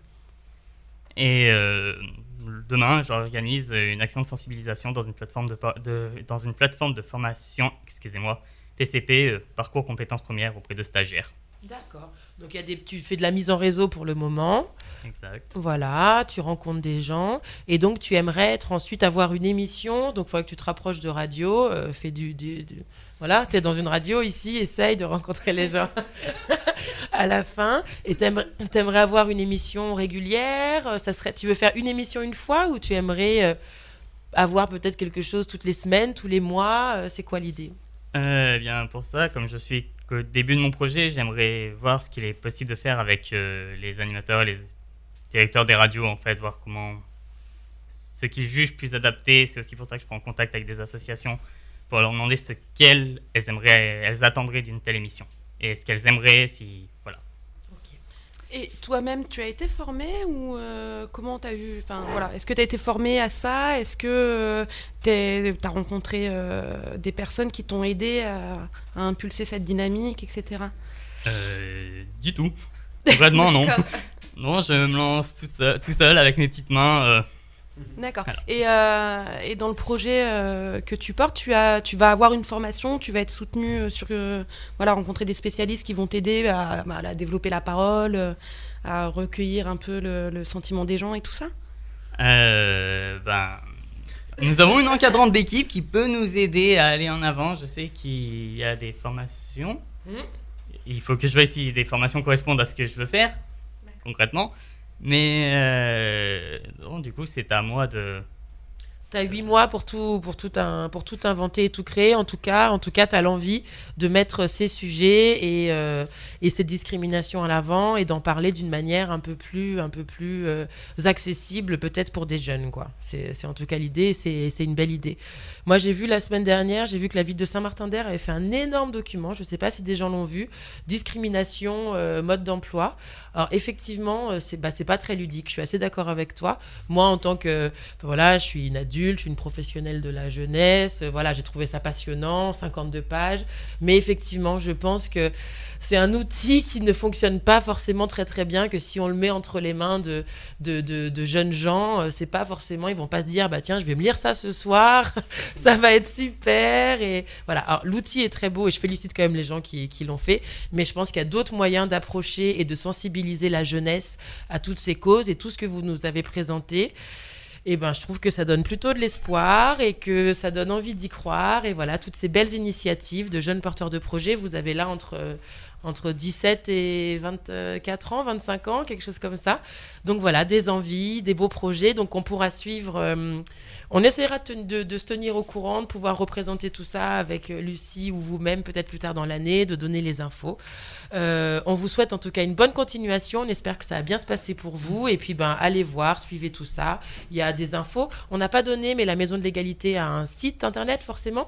Et demain, j'organise une action de sensibilisation dans une plateforme de formation, TCP, parcours compétences premières auprès de stagiaires. D'accord. Donc tu fais de la mise en réseau pour le moment. Exact. Voilà, tu rencontres des gens et donc tu aimerais ensuite avoir une émission. Donc il faudrait que tu te rapproches de radio, voilà, tu es dans une radio ici, essaye de rencontrer les gens à la fin. Et t'aimerais avoir une émission régulière. Tu veux faire une émission une fois ou tu aimerais avoir peut-être quelque chose toutes les semaines, tous les mois? C'est quoi l'idée? Bien pour ça, comme je suis qu'au début de mon projet, j'aimerais voir ce qu'il est possible de faire avec les animateurs, les directeurs des radios, en fait, voir ce qu'ils jugent plus adapté. C'est aussi pour ça que je prends contact avec des associations pour leur demander ce qu'elles attendraient d'une telle émission et ce qu'elles aimeraient voilà. Et toi-même, tu as été formé ou comment tu as eu... Enfin, voilà. Est-ce que tu as été formé à ça? Est-ce que tu as rencontré des personnes qui t'ont aidé à impulser cette dynamique, etc. Du tout. Vraiment, non. Non, je me lance tout seul avec mes petites mains. D'accord. Voilà. Et dans le projet que tu portes, tu vas avoir une formation, tu vas être soutenu rencontrer des spécialistes qui vont t'aider à développer la parole, à recueillir un peu le sentiment des gens et tout ça. Nous avons une encadrante d'équipe qui peut nous aider à aller en avant. Je sais qu'il y a des formations. il faut que je vois si les formations correspondent à ce que je veux faire, concrètement. Mais du coup, c'est à moi de... T'as 8 mois pour tout inventer et tout créer. En tout cas, t'as l'envie de mettre ces sujets et cette discrimination à l'avant et d'en parler d'une manière un peu plus accessible, peut-être pour des jeunes, quoi. C'est en tout cas l'idée. C'est une belle idée. Moi, j'ai vu la semaine dernière, que la ville de Saint-Martin-d'Air avait fait un énorme document. Je ne sais pas si des gens l'ont vu. Discrimination, mode d'emploi. Alors effectivement, c'est pas très ludique. Je suis assez d'accord avec toi. Moi, en tant que, je suis une adulte, je suis une professionnelle de la jeunesse. J'ai trouvé ça passionnant, 52 pages. Mais effectivement, je pense que c'est un outil qui ne fonctionne pas forcément très très bien, que si on le met entre les mains de jeunes gens, c'est pas forcément, ils vont pas se dire tiens, je vais me lire ça ce soir, ça va être super. Et voilà. Alors l'outil est très beau et je félicite quand même les gens qui l'ont fait, mais je pense qu'il y a d'autres moyens d'approcher et de sensibiliser la jeunesse à toutes ces causes et tout ce que vous nous avez présenté. Et je trouve que ça donne plutôt de l'espoir et que ça donne envie d'y croire. Et voilà, toutes ces belles initiatives de jeunes porteurs de projets, vous avez là entre 17 et 24 ans, 25 ans, quelque chose comme ça. Donc voilà, des envies, des beaux projets. Donc on pourra suivre... on essaiera de se tenir au courant, de pouvoir représenter tout ça avec Lucie ou vous-même peut-être plus tard dans l'année, de donner les infos. On vous souhaite en tout cas une bonne continuation. On espère que ça va bien se passer pour vous. Et puis allez voir, suivez tout ça. Il y a des infos. On n'a pas donné, mais la Maison de l'Égalité a un site internet forcément.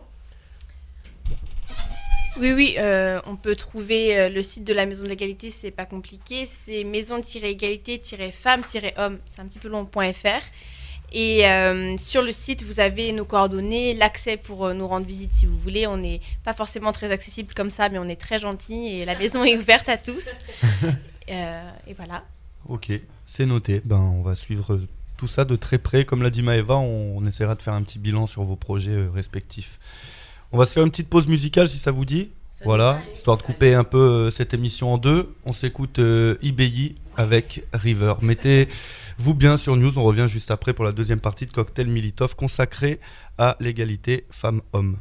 Oui, on peut trouver le site de la Maison de l'Égalité, c'est pas compliqué, c'est maison-égalité-femmes-hommes, c'est un petit peu long.fr. Et sur le site, vous avez nos coordonnées, l'accès pour nous rendre visite si vous voulez. On n'est pas forcément très accessible comme ça, mais on est très gentils et la maison est ouverte à tous. Et voilà. Ok, c'est noté. On va suivre tout ça de très près. Comme l'a dit Maëva, on essaiera de faire un petit bilan sur vos projets respectifs. On va se faire une petite pause musicale si ça vous dit. Voilà, histoire de couper un peu cette émission en deux. On s'écoute IBI avec River. Mettez-vous bien sur News, on revient juste après pour la deuxième partie de Cocktail Militov consacrée à l'égalité femmes-hommes.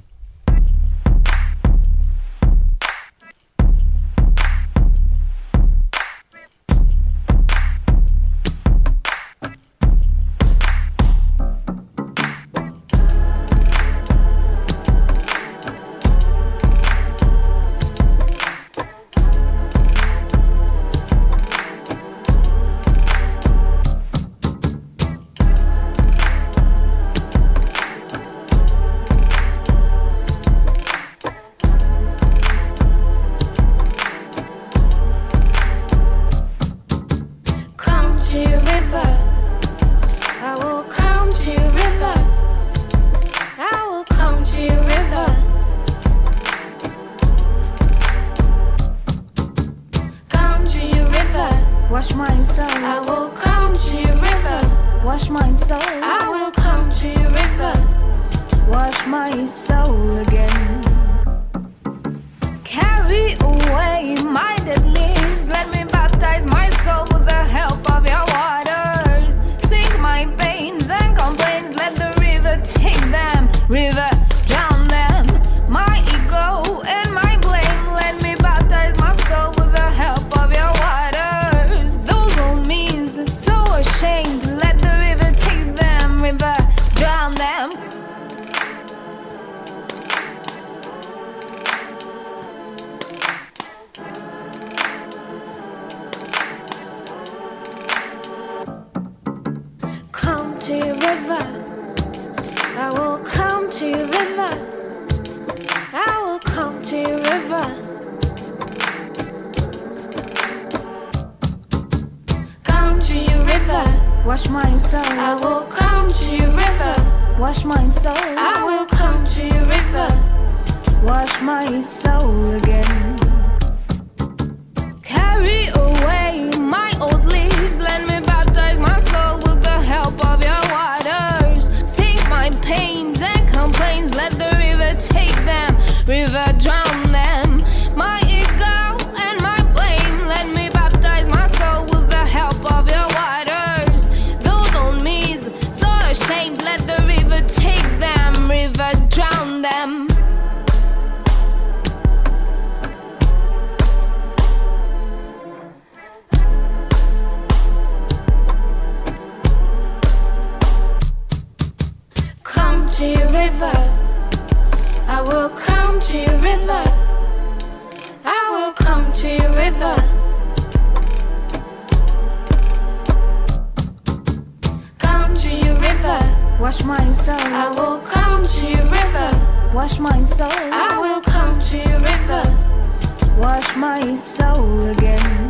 to your river. I will come to your river. I will come to your river. Come to your river. Wash my soul. I will come to your river. Wash my soul. I will come to your river. Wash my soul again.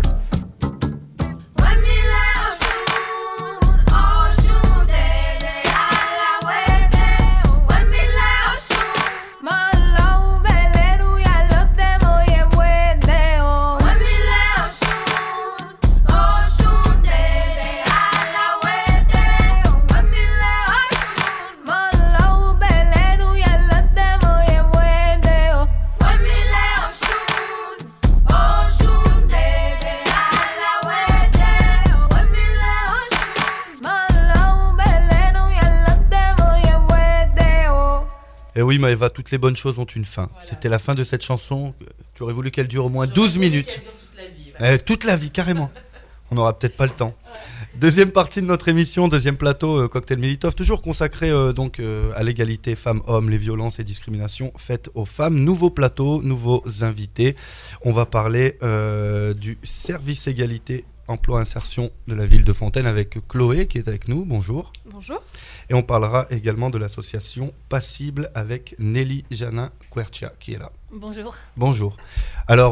Et oui, Maëva, toutes les bonnes choses ont une fin. Voilà. C'était la fin de cette chanson. Tu aurais voulu qu'elle dure au moins 12 minutes. Qu'elle dure toute la vie. Voilà. Toute la vie, carrément. On n'aura peut-être pas le temps. Deuxième partie de notre émission, deuxième plateau, Cocktail Militov, toujours consacré à l'égalité femmes-hommes, les violences et discriminations faites aux femmes. Nouveau plateau, nouveaux invités. On va parler du service égalité emploi-insertion de la ville de Fontaine avec Chloé qui est avec nous. Bonjour. Bonjour. Et on parlera également de l'association Passible avec Nelly Janin-Quercia qui est là. Bonjour. Bonjour. Alors,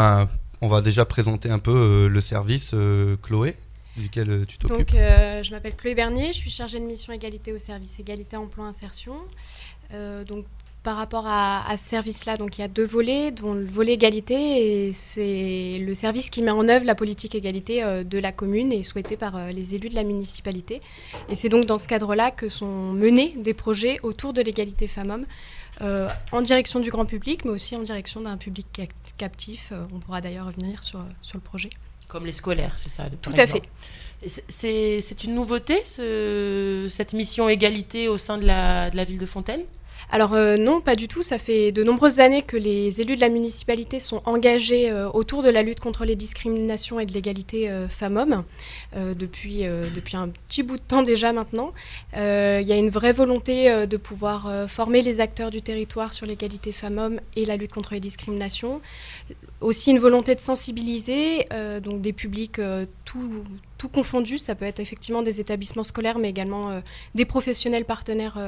on va déjà présenter un peu le service, Chloé, duquel tu t'occupes. Donc, je m'appelle Chloé Bernier, je suis chargée de mission égalité au service égalité emploi-insertion. Donc, par rapport à ce service-là, donc il y a deux volets, dont le volet égalité, et c'est le service qui met en œuvre la politique égalité de la commune et souhaitée par les élus de la municipalité. Et c'est donc dans ce cadre-là que sont menés des projets autour de l'égalité femmes-hommes, en direction du grand public, mais aussi en direction d'un public captif. On pourra d'ailleurs revenir sur le projet. Comme les scolaires, c'est ça? Tout à fait. C'est une nouveauté, cette mission égalité au sein de la ville de Fontaine? Alors non, pas du tout. Ça fait de nombreuses années que les élus de la municipalité sont engagés autour de la lutte contre les discriminations et de l'égalité femmes-hommes depuis un petit bout de temps déjà maintenant. Il y a une vraie volonté de pouvoir former les acteurs du territoire sur l'égalité femmes-hommes et la lutte contre les discriminations. Aussi une volonté de sensibiliser donc des publics tout confondu. Ça peut être effectivement des établissements scolaires, mais également des professionnels partenaires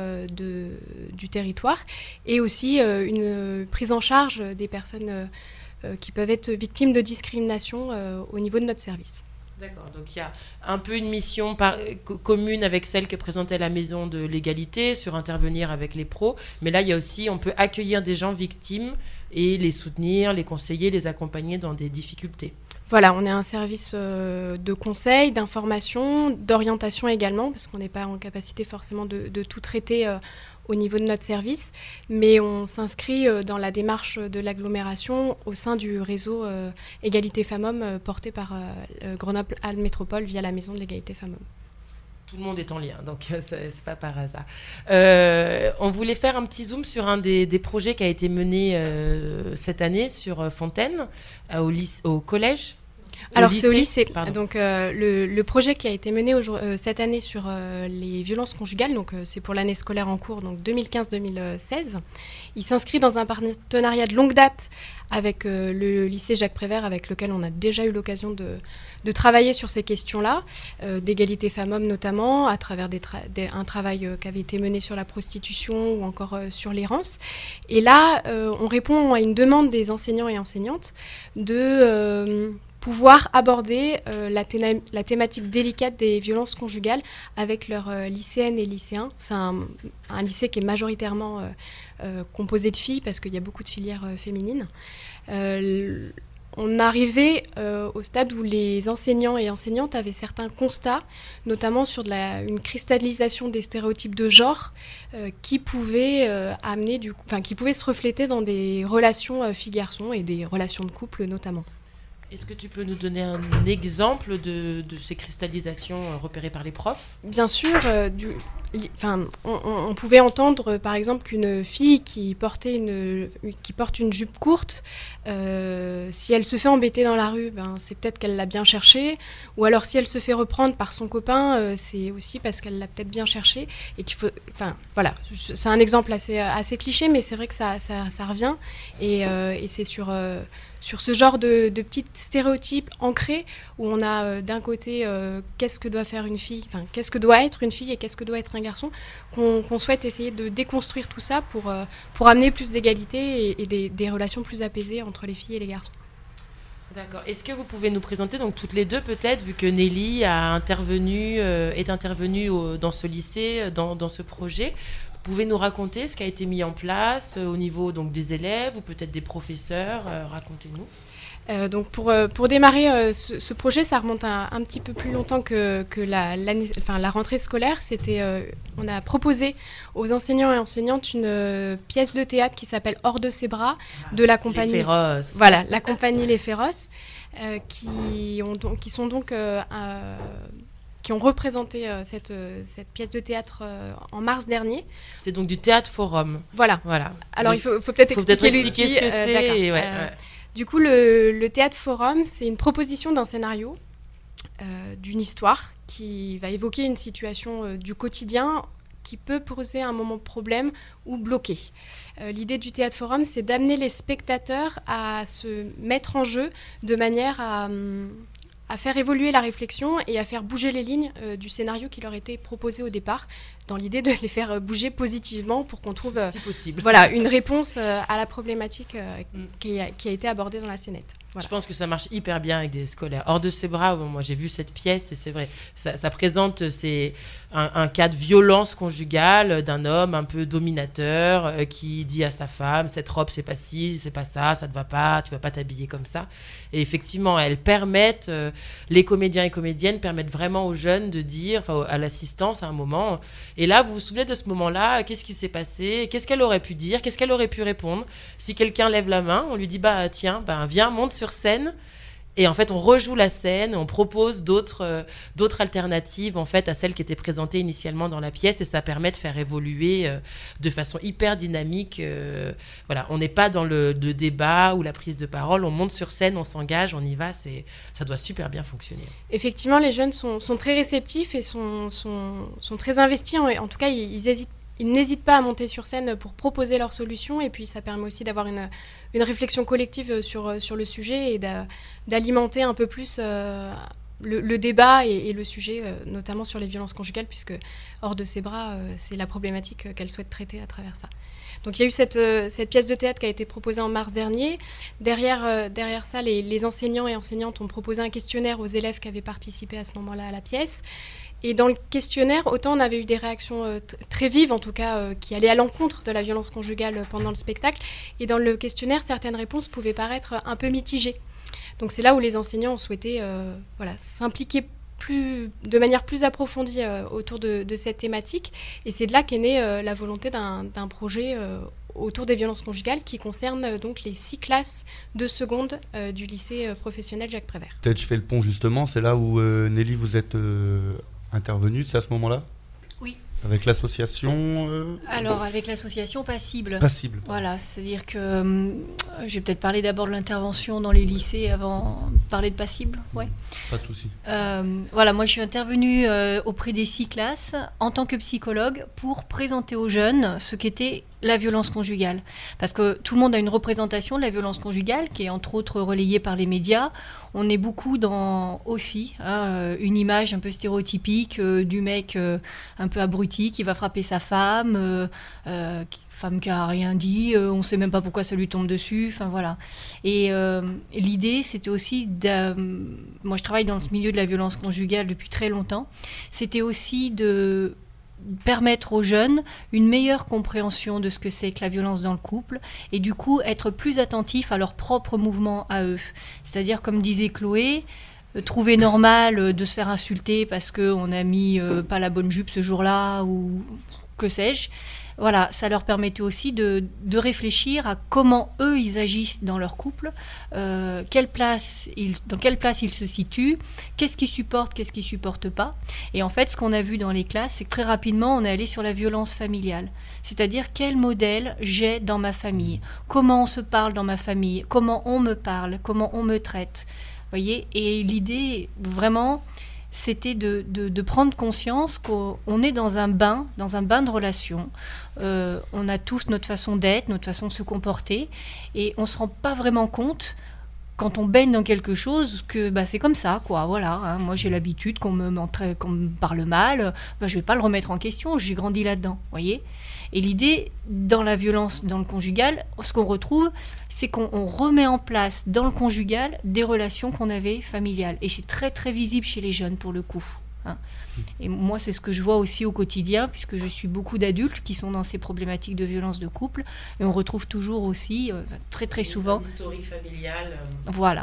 du territoire, et aussi une prise en charge des personnes qui peuvent être victimes de discrimination au niveau de notre service. D'accord, donc il y a un peu une mission commune avec celle que présentait la Maison de l'égalité sur intervenir avec les pros, mais là il y a aussi, on peut accueillir des gens victimes et les soutenir, les conseiller, les accompagner dans des difficultés. Voilà, on est un service de conseil, d'information, d'orientation également, parce qu'on n'est pas en capacité forcément de tout traiter au niveau de notre service, mais on s'inscrit dans la démarche de l'agglomération au sein du réseau Égalité Femmes-Hommes porté par Grenoble-Alpes Métropole via la Maison de l'égalité Femmes-Hommes. Tout le monde est en lien, donc c'est pas par hasard. On voulait faire un petit zoom sur un des projets qui a été mené cette année sur Fontaine, au collège. Alors c'est au lycée. Donc le projet qui a été mené cette année sur les violences conjugales, donc c'est pour l'année scolaire en cours, donc 2015-2016. Il s'inscrit dans un partenariat de longue date avec le lycée Jacques Prévert, avec lequel on a déjà eu l'occasion de travailler sur ces questions-là, d'égalité femmes-hommes notamment, à travers un travail qui avait été mené sur la prostitution ou encore sur l'errance. Et là, on répond à une demande des enseignants et enseignantes de pouvoir aborder la thématique délicate des violences conjugales avec leurs lycéennes et lycéens. C'est un lycée qui est majoritairement composé de filles parce qu'il y a beaucoup de filières féminines. On arrivait au stade où les enseignants et enseignantes avaient certains constats, notamment sur une cristallisation des stéréotypes de genre qui pouvaient qui pouvaient se refléter dans des relations filles-garçons et des relations de couple notamment. Est-ce que tu peux nous donner un exemple de ces cristallisations repérées par les profs ? Bien sûr. on pouvait entendre par exemple qu'une fille qui porte une jupe courte, si elle se fait embêter dans la rue, c'est peut-être qu'elle l'a bien cherché, ou alors si elle se fait reprendre par son copain, c'est aussi parce qu'elle l'a peut-être bien cherché, et qu'il faut, voilà, c'est un exemple assez cliché, mais c'est vrai que ça revient, et c'est sur ce genre de petits stéréotypes ancrés où on a d'un côté qu'est-ce que doit faire une fille, qu'est-ce que doit être une fille et qu'est-ce que doit être un garçon, qu'on souhaite essayer de déconstruire tout ça pour amener plus d'égalité et des relations plus apaisées entre les filles et les garçons. D'accord. Est-ce que vous pouvez nous présenter, donc toutes les deux peut-être, vu que Nelly est intervenue dans ce lycée, dans ce projet, vous pouvez nous raconter ce qui a été mis en place au niveau donc, des élèves ou peut-être des professeurs, racontez-nous. Donc pour démarrer ce projet, ça remonte un petit peu plus longtemps que la rentrée scolaire. On a proposé aux enseignants et enseignantes une pièce de théâtre qui s'appelle Hors de ses bras de la compagnie. Les Féroces. Voilà, la compagnie Les Féroces, qui ont représenté cette pièce de théâtre en mars dernier. C'est donc du théâtre forum. Voilà. Alors il faut peut-être expliquer ce que c'est. Du coup, le théâtre forum, c'est une proposition d'un scénario, d'une histoire qui va évoquer une situation du quotidien qui peut poser un moment de problème ou bloquer. L'idée du théâtre forum, c'est d'amener les spectateurs à se mettre en jeu de manière à faire évoluer la réflexion et à faire bouger les lignes du scénario qui leur était proposé au départ, dans l'idée de les faire bouger positivement pour qu'on trouve si possible. Une réponse à la problématique qui a été abordée dans la scénette. Voilà. Je pense que ça marche hyper bien avec des scolaires. Hors de ses bras, moi j'ai vu cette pièce et c'est vrai, ça présente un cas de violence conjugale d'un homme un peu dominateur qui dit à sa femme, cette robe c'est pas ci, c'est pas ça, ça te va pas, tu vas pas t'habiller comme ça. Et effectivement, elles permettent, les comédiens et comédiennes permettent vraiment aux jeunes de dire, à l'assistance à un moment, et là vous vous souvenez de ce moment-là, qu'est-ce qui s'est passé, qu'est-ce qu'elle aurait pu dire, qu'est-ce qu'elle aurait pu répondre. Si quelqu'un lève la main, on lui dit tiens, viens, monte sur scène. Et en fait, on rejoue la scène, on propose d'autres alternatives en fait à celles qui étaient présentées initialement dans la pièce, et ça permet de faire évoluer de façon hyper dynamique. Voilà, on n'est pas dans le débat ou la prise de parole, on monte sur scène, on s'engage, on y va, ça doit super bien fonctionner. Effectivement, les jeunes sont très réceptifs et sont très investis. En tout cas, ils n'hésitent pas à monter sur scène pour proposer leurs solutions, et puis ça permet aussi d'avoir une réflexion collective sur le sujet et d'alimenter un peu plus le débat et le sujet, notamment sur les violences conjugales, puisque Hors de ses bras, c'est la problématique qu'elle souhaite traiter à travers ça. Donc il y a eu cette pièce de théâtre qui a été proposée en mars dernier. Derrière ça, les enseignants et enseignantes ont proposé un questionnaire aux élèves qui avaient participé à ce moment-là à la pièce. Et dans le questionnaire, autant on avait eu des réactions très vives, en tout cas, qui allaient à l'encontre de la violence conjugale pendant le spectacle. Et dans le questionnaire, certaines réponses pouvaient paraître un peu mitigées. Donc c'est là où les enseignants ont souhaité s'impliquer de manière plus approfondie autour de cette thématique. Et c'est de là qu'est née la volonté d'un projet autour des violences conjugales qui concerne donc les 6 classes de seconde du lycée professionnel Jacques Prévert. Peut-être je fais le pont justement, c'est là où Nelly vous êtes intervenue, c'est à ce moment-là ? Oui. Avec l'association Alors, avec l'association Passible. Passible. Voilà, c'est-à-dire que je vais peut-être parler d'abord de l'intervention dans les lycées avant de parler de Passible. Ouais. Pas de souci. Voilà, moi je suis intervenue auprès des 6 classes en tant que psychologue pour présenter aux jeunes ce qu'était la violence conjugale. Parce que tout le monde a une représentation de la violence conjugale qui est entre autres relayée par les médias. On est beaucoup dans aussi une image un peu stéréotypique du mec un peu abruti qui va frapper sa femme, femme qui a rien dit, on ne sait même pas pourquoi ça lui tombe dessus, enfin voilà. Et l'idée, c'était aussi, moi je travaille dans ce milieu de la violence conjugale depuis très longtemps, c'était aussi de permettre aux jeunes une meilleure compréhension de ce que c'est que la violence dans le couple et du coup être plus attentifs à leurs propres mouvements à eux. C'est-à-dire, comme disait Chloé, trouver normal de se faire insulter parce qu'on n'a mis pas la bonne jupe ce jour-là ou que sais-je. voilà, ça leur permettait aussi de réfléchir à comment eux ils agissent dans leur couple, dans quelle place ils se situent, qu'est-ce qu'ils supportent, qu'est-ce qu'ils supportent pas. Et en fait, ce qu'on a vu dans les classes, c'est que très rapidement, on est allé sur la violence familiale. C'est-à-dire quel modèle j'ai dans ma famille, comment on se parle dans ma famille, comment on me parle, comment on me traite. Voyez, et l'idée vraiment, c'était de prendre conscience qu'on est dans un bain de relations. On a tous notre façon d'être, notre façon de se comporter, et on ne se rend pas vraiment compte, quand on baigne dans quelque chose, que c'est comme ça, quoi. Voilà, hein. Moi, j'ai l'habitude qu'on me parle mal, je ne vais pas le remettre en question, j'ai grandi là-dedans, voyez. Et l'idée, dans la violence, dans le conjugal, ce qu'on retrouve, c'est qu'on remet en place dans le conjugal des relations qu'on avait familiales. Et c'est très, très visible chez les jeunes, pour le coup. Hein. Et moi, c'est ce que je vois aussi au quotidien, puisque je suis beaucoup d'adultes qui sont dans ces problématiques de violence de couple. Et on retrouve toujours aussi, très, très souvent... L'historique familial. Voilà.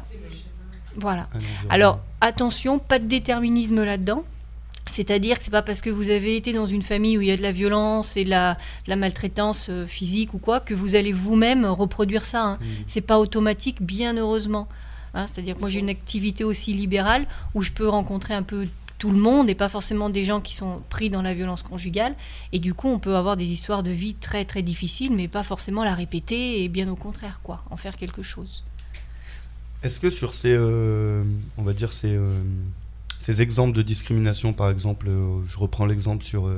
Alors, attention, pas de déterminisme là-dedans. C'est-à-dire que c'est pas parce que vous avez été dans une famille où il y a de la violence et de la maltraitance physique ou quoi que vous allez vous-même reproduire ça. Hein. C'est pas automatique, bien heureusement. Hein, c'est-à-dire que moi j'ai une activité aussi libérale où je peux rencontrer un peu tout le monde et pas forcément des gens qui sont pris dans la violence conjugale. Et du coup, on peut avoir des histoires de vie très très difficiles, mais pas forcément la répéter et bien au contraire, quoi, en faire quelque chose. Est-ce que sur ces, on va dire ces exemples de discrimination, par exemple, je reprends l'exemple sur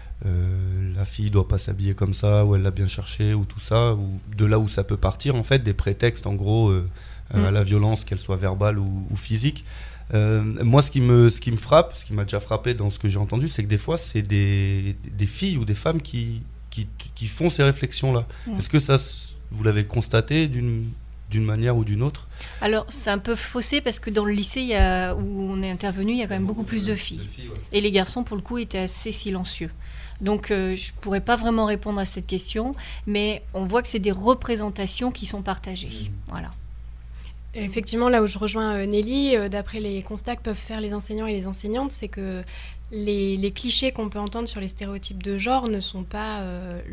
la fille doit pas s'habiller comme ça, ou elle l'a bien cherché, ou tout ça, ou de là où ça peut partir, en fait, des prétextes, en gros, à la violence, qu'elle soit verbale ou physique. Moi, ce qui me frappe, ce qui m'a déjà frappé dans ce que j'ai entendu, c'est que des fois, c'est des filles ou des femmes qui font ces réflexions-là. Est-ce que ça, vous l'avez constaté d'une manière ou d'une autre? Alors, c'est un peu faussé parce que dans le lycée où on est intervenu, il y a quand même beaucoup plus de filles. Ouais. Et les garçons, pour le coup, étaient assez silencieux. Donc, je ne pourrais pas vraiment répondre à cette question, mais on voit que c'est des représentations qui sont partagées. Voilà. Effectivement, là où je rejoins Nelly, d'après les constats que peuvent faire les enseignants et les enseignantes, c'est que les clichés qu'on peut entendre sur les stéréotypes de genre ne sont pas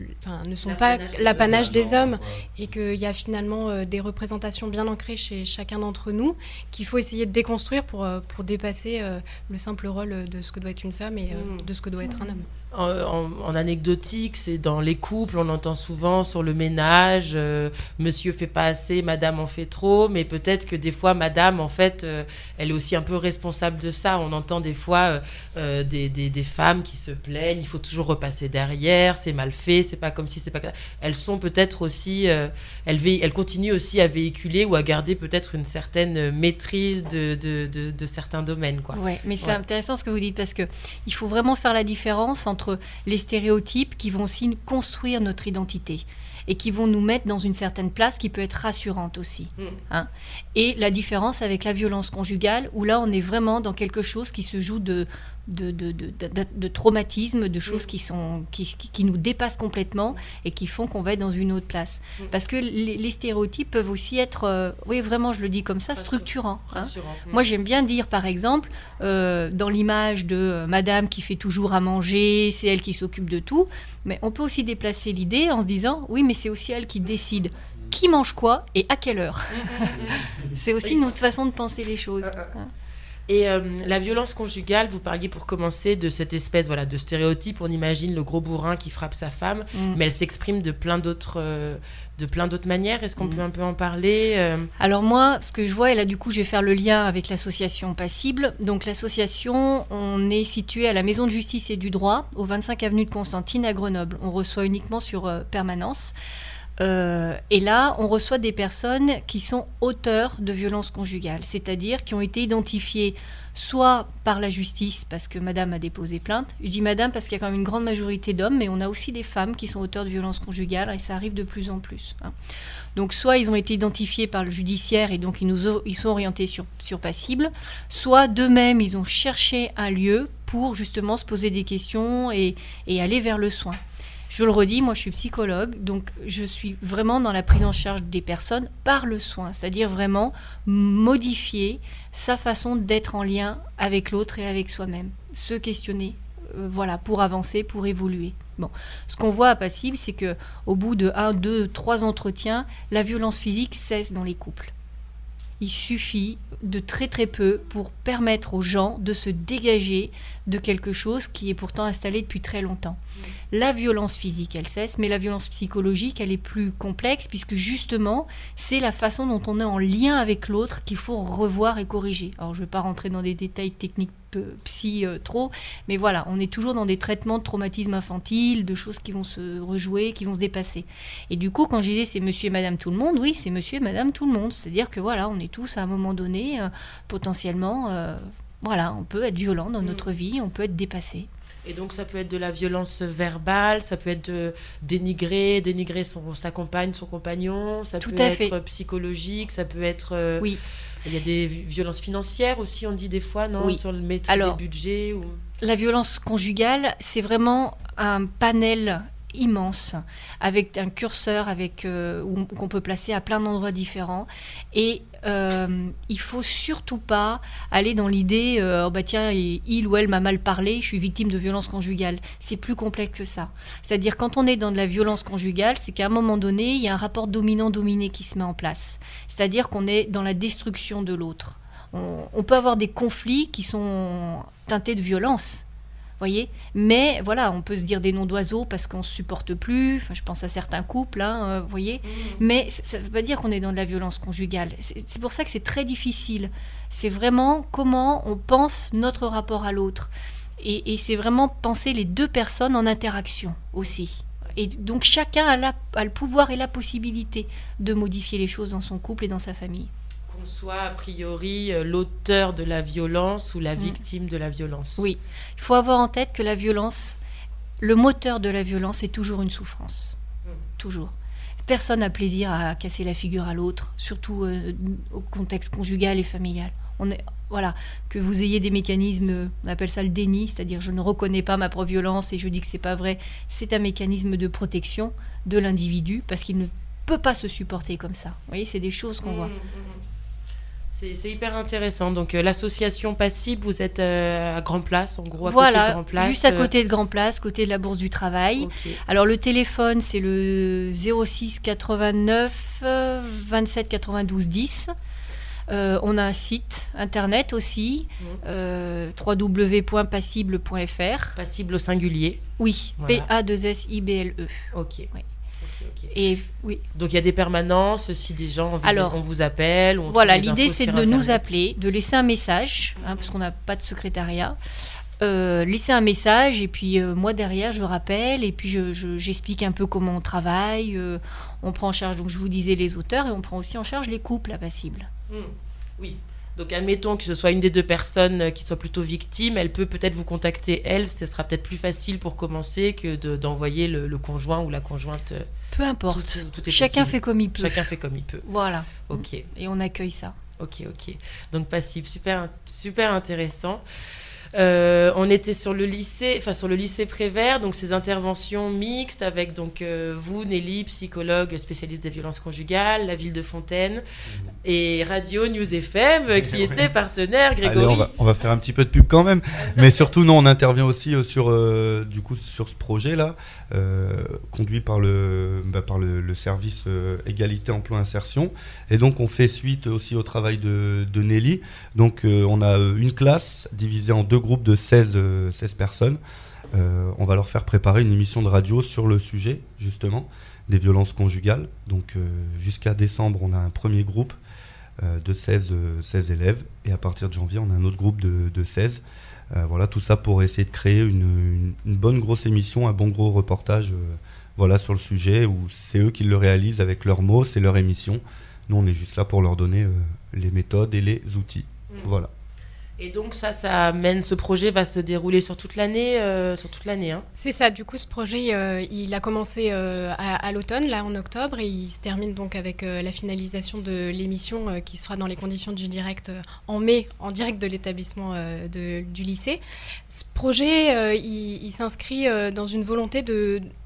l'apanage des hommes, et qu'il y a finalement des représentations bien ancrées chez chacun d'entre nous qu'il faut essayer de déconstruire pour dépasser le simple rôle de ce que doit être une femme et de ce que doit être un homme. En anecdotique, c'est dans les couples, on entend souvent sur le ménage, monsieur fait pas assez, madame en fait trop, mais peut-être que des fois, madame, en fait, elle est aussi un peu responsable de ça. On entend des fois des femmes qui se plaignent, il faut toujours repasser derrière, c'est mal fait, c'est pas comme si c'est pas... Elles sont peut-être aussi... elles continuent aussi à véhiculer ou à garder peut-être une certaine maîtrise de certains domaines, quoi. Ouais, mais c'est intéressant ce que vous dites, parce que il faut vraiment faire la différence entre les stéréotypes qui vont aussi construire notre identité et qui vont nous mettre dans une certaine place qui peut être rassurante aussi. Hein. Et la différence avec la violence conjugale, où là on est vraiment dans quelque chose qui se joue de traumatismes, de choses qui nous dépassent complètement et qui font qu'on va être dans une autre place. Parce que les stéréotypes peuvent aussi être, oui vraiment je le dis comme ça, structurants. Hein. Moi j'aime bien dire par exemple, dans l'image de madame qui fait toujours à manger, c'est elle qui s'occupe de tout, mais on peut aussi déplacer l'idée en se disant, oui mais c'est aussi elle qui décide qui mange quoi et à quelle heure. C'est aussi une autre façon de penser les choses. Hein. Et la violence conjugale, vous parliez pour commencer de cette espèce de stéréotype. On imagine le gros bourrin qui frappe sa femme, mais elle s'exprime de plein d'autres manières. Est-ce qu'on peut un peu en parler Alors moi, ce que je vois, et là du coup je vais faire le lien avec l'association Passible. Donc l'association, on est situé à la Maison de Justice et du Droit, au 25 avenue de Constantine à Grenoble. On reçoit uniquement sur permanence. Et là, on reçoit des personnes qui sont auteurs de violences conjugales, c'est-à-dire qui ont été identifiées soit par la justice, parce que madame a déposé plainte. Je dis madame parce qu'il y a quand même une grande majorité d'hommes, mais on a aussi des femmes qui sont auteurs de violences conjugales, et ça arrive de plus en plus. Hein. Donc soit ils ont été identifiés par le judiciaire, et donc ils sont orientés sur Passible, soit d'eux-mêmes, ils ont cherché un lieu pour justement se poser des questions et aller vers le soin. Je le redis, moi je suis psychologue, donc je suis vraiment dans la prise en charge des personnes par le soin, c'est-à-dire vraiment modifier sa façon d'être en lien avec l'autre et avec soi-même, se questionner, pour avancer, pour évoluer. Bon, ce qu'on voit à Passible, c'est que au bout de 1, 2, 3 entretiens, la violence physique cesse dans les couples. Il suffit de très très peu pour permettre aux gens de se dégager de quelque chose qui est pourtant installé depuis très longtemps. La violence physique, elle cesse, mais la violence psychologique, elle est plus complexe puisque justement, c'est la façon dont on est en lien avec l'autre qu'il faut revoir et corriger. Alors, je ne vais pas rentrer dans des détails techniques psy trop, mais voilà, on est toujours dans des traitements de traumatisme infantile, de choses qui vont se rejouer, qui vont se dépasser. Et du coup, quand je disais c'est monsieur et madame tout le monde, oui, c'est monsieur et madame tout le monde. C'est-à-dire que voilà, on est tous à un moment donné, potentiellement, voilà, on peut être violent dans notre vie, on peut être dépassé. Et donc ça peut être de la violence verbale, ça peut être de dénigrer sa compagne, son compagnon, ça peut être psychologique, ça peut être... Oui. Il y a des violences financières aussi, on dit des fois, non, oui. Sur le maîtrise des budgets ou... La violence conjugale, c'est vraiment un panel immense, avec un curseur qu'on peut placer à plein d'endroits différents. Et il faut surtout pas aller dans l'idée tiens, il ou elle m'a mal parlé, je suis victime de violence conjugale. C'est plus complexe que ça. C'est-à-dire quand on est dans de la violence conjugale, c'est qu'à un moment donné, il y a un rapport dominant-dominé qui se met en place. C'est-à-dire qu'on est dans la destruction de l'autre. On peut avoir des conflits qui sont teintés de violence. Voyez, mais voilà, on peut se dire des noms d'oiseaux parce qu'on ne se supporte plus. Enfin, je pense à certains couples, voyez. Mais ça ne veut pas dire qu'on est dans de la violence conjugale. C'est pour ça que c'est très difficile. C'est vraiment comment on pense notre rapport à l'autre. Et c'est vraiment penser les deux personnes en interaction aussi. Et donc chacun a le pouvoir et la possibilité de modifier les choses dans son couple et dans sa famille. Qu'on soit a priori l'auteur de la violence ou la victime de la violence. Oui, il faut avoir en tête que la violence, le moteur de la violence est toujours une souffrance. Toujours. Personne n'a plaisir à casser la figure à l'autre, surtout au contexte conjugal et familial. Voilà, que vous ayez des mécanismes, on appelle ça le déni, c'est-à-dire je ne reconnais pas ma propre violence et je dis que c'est pas vrai, c'est un mécanisme de protection de l'individu parce qu'il ne peut pas se supporter comme ça. Vous voyez, c'est des choses qu'on voit. C'est hyper intéressant. Donc l'association Passible, vous êtes à Grand Place, en gros, côté de Grand Place. Juste à côté de Grand Place, côté de la Bourse du Travail. Okay. Alors le téléphone, c'est le 06 89 27 92 10. On a un site internet aussi, www.passible.fr. Passible au singulier. Oui, voilà. P-A-2-S-I-B-L-E. Ok. Oui. Okay. Et oui. Donc il y a des permanences, si des gens on vous appelle. Voilà, l'idée c'est de nous appeler, de laisser un message, parce qu'on n'a pas de secrétariat. Laisser un message et puis moi derrière je rappelle et puis j'explique un peu comment on travaille. On prend en charge, donc je vous disais, les auteurs et on prend aussi en charge les couples à Passible. Oui. Donc admettons que ce soit une des deux personnes qui soit plutôt victime, elle peut peut-être vous contacter, elle, ce sera peut-être plus facile pour commencer que d'envoyer le conjoint ou la conjointe. Peu importe, tout est chacun possible. fait comme il peut. Chacun fait comme il peut. Voilà. Ok. Et on accueille ça. Ok. Donc Passible, super intéressant. On était sur le lycée Prévert, donc ces interventions mixtes avec donc vous, Nelly, psychologue spécialiste des violences conjugales, la ville de Fontaine et Radio News FM qui était partenaire. Grégory. Allez, on va faire un petit peu de pub quand même, mais surtout on intervient aussi sur ce projet là, conduit par le service égalité emploi insertion, et donc on fait suite aussi au travail de Nelly. Donc on a une classe divisée en deux groupes de 16 personnes. On va leur faire préparer une émission de radio sur le sujet, justement, des violences conjugales. Donc jusqu'à décembre, on a un premier groupe de 16 élèves. Et à partir de janvier, on a un autre groupe de 16. Voilà, tout ça pour essayer de créer une bonne grosse émission, un bon gros reportage sur le sujet, où c'est eux qui le réalisent avec leurs mots, c'est leur émission. Nous, on est juste là pour leur donner les méthodes et les outils. Voilà. Et donc ce projet va se dérouler sur toute l'année, hein. C'est ça, du coup ce projet il a commencé à l'automne, là en octobre, et il se termine donc avec la finalisation de l'émission qui sera dans les conditions du direct en mai, en direct de l'établissement du lycée. Ce projet il s'inscrit dans une volonté de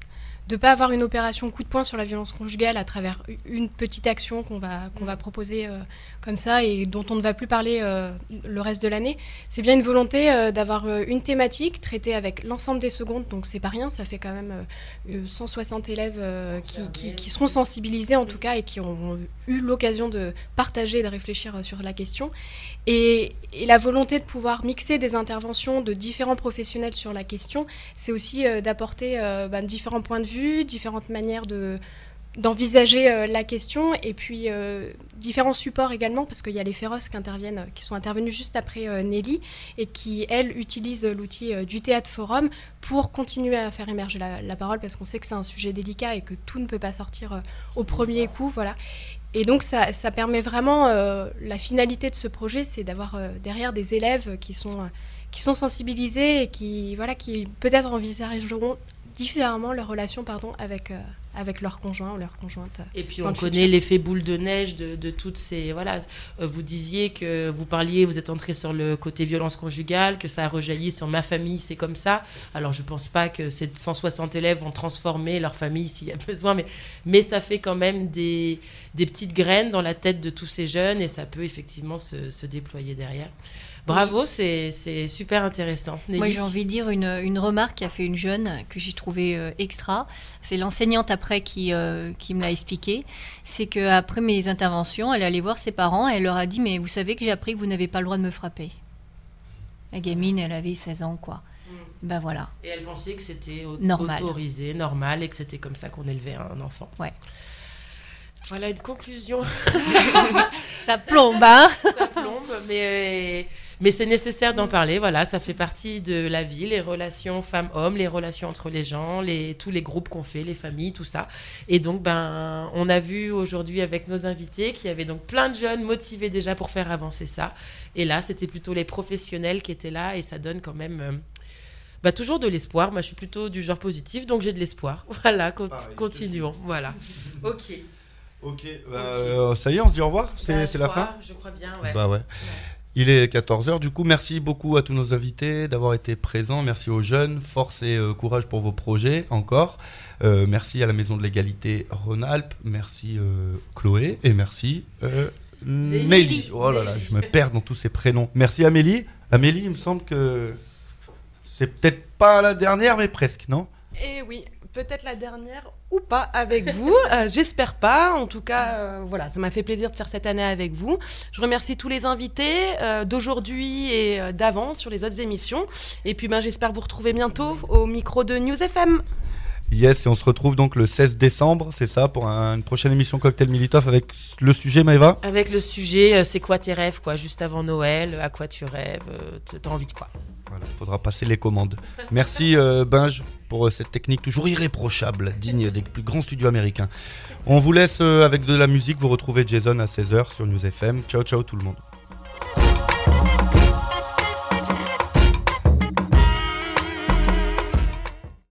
de pas avoir une opération coup de poing sur la violence conjugale à travers une petite action qu'on va proposer comme ça et dont on ne va plus parler le reste de l'année. C'est bien une volonté d'avoir une thématique traitée avec l'ensemble des secondes, donc c'est pas rien, ça fait quand même 160 élèves qui seront sensibilisés en tout cas et qui ont eu l'occasion de partager et de réfléchir sur la question. Et la volonté de pouvoir mixer des interventions de différents professionnels sur la question, c'est aussi d'apporter différents points de vue, différentes manières d'envisager la question et puis différents supports également parce qu'il y a les féroces qui sont intervenus juste après Nelly et qui, elles, utilisent l'outil du théâtre forum pour continuer à faire émerger la parole parce qu'on sait que c'est un sujet délicat et que tout ne peut pas sortir au premier coup, voilà. Et donc ça permet vraiment, la finalité de ce projet, c'est d'avoir derrière des élèves qui sont sensibilisés et qui peut-être envisageront différemment leur relation avec leur conjoint ou leur conjointe. Et puis on connaît l'effet boule de neige de toutes ces... Voilà, vous disiez que vous êtes entré sur le côté violence conjugale, que ça a rejailli sur ma famille, c'est comme ça. Alors je ne pense pas que ces 160 élèves vont transformer leur famille s'il y a besoin, mais ça fait quand même des petites graines dans la tête de tous ces jeunes et ça peut effectivement se déployer derrière. Bravo, c'est super intéressant. Nelly. Moi, j'ai envie de dire une remarque qu'a fait une jeune que j'ai trouvée extra. C'est l'enseignante après qui me l'a expliqué. C'est qu'après mes interventions, elle est allée voir ses parents et elle leur a dit « Mais vous savez que j'ai appris que vous n'avez pas le droit de me frapper. » La gamine, elle avait 16 ans, quoi. Ben voilà. Et elle pensait que c'était normal. Autorisé, normal et que c'était comme ça qu'on élevait un enfant. Ouais. Voilà une conclusion. Ça plombe, hein. Ça plombe, mais c'est nécessaire d'en parler. Voilà, ça fait partie de la vie, les relations femmes-hommes, les relations entre les gens, tous les groupes qu'on fait, les familles, tout ça. Et donc, on a vu aujourd'hui avec nos invités qu'il y avait donc plein de jeunes motivés déjà pour faire avancer ça. Et là, c'était plutôt les professionnels qui étaient là et ça donne quand même... toujours de l'espoir. Moi, je suis plutôt du genre positif, donc j'ai de l'espoir. Voilà, continuons. Voilà. Ok, ça y est, on se dit au revoir. C'est la fin. Je crois bien, ouais. Ouais. Il est 14h, du coup, merci beaucoup à tous nos invités d'avoir été présents. Merci aux jeunes, force et courage pour vos projets, encore. Merci à la Maison de l'Égalité Rhône-Alpes, merci Chloé et merci Mélie. Oh là là, je me perds dans tous ces prénoms. Merci Amélie. Amélie, il me semble que c'est peut-être pas la dernière, mais presque, non ? Eh oui, peut-être la dernière ou pas avec vous, j'espère pas. En tout cas, voilà, ça m'a fait plaisir de faire cette année avec vous. Je remercie tous les invités d'aujourd'hui et d'avant sur les autres émissions. Et puis j'espère vous retrouver bientôt au micro de News FM. Yes, et on se retrouve donc le 16 décembre, c'est ça, pour une prochaine émission Cocktail Militov avec le sujet, Maëva ? Avec le sujet, c'est quoi tes rêves, quoi, juste avant Noël, à quoi tu rêves, t'as envie de quoi ? Voilà, il faudra passer les commandes. Merci Binge pour cette technique toujours irréprochable, digne des plus grands studios américains. On vous laisse avec de la musique, vous retrouvez Jason à 16h sur News FM. Ciao ciao tout le monde.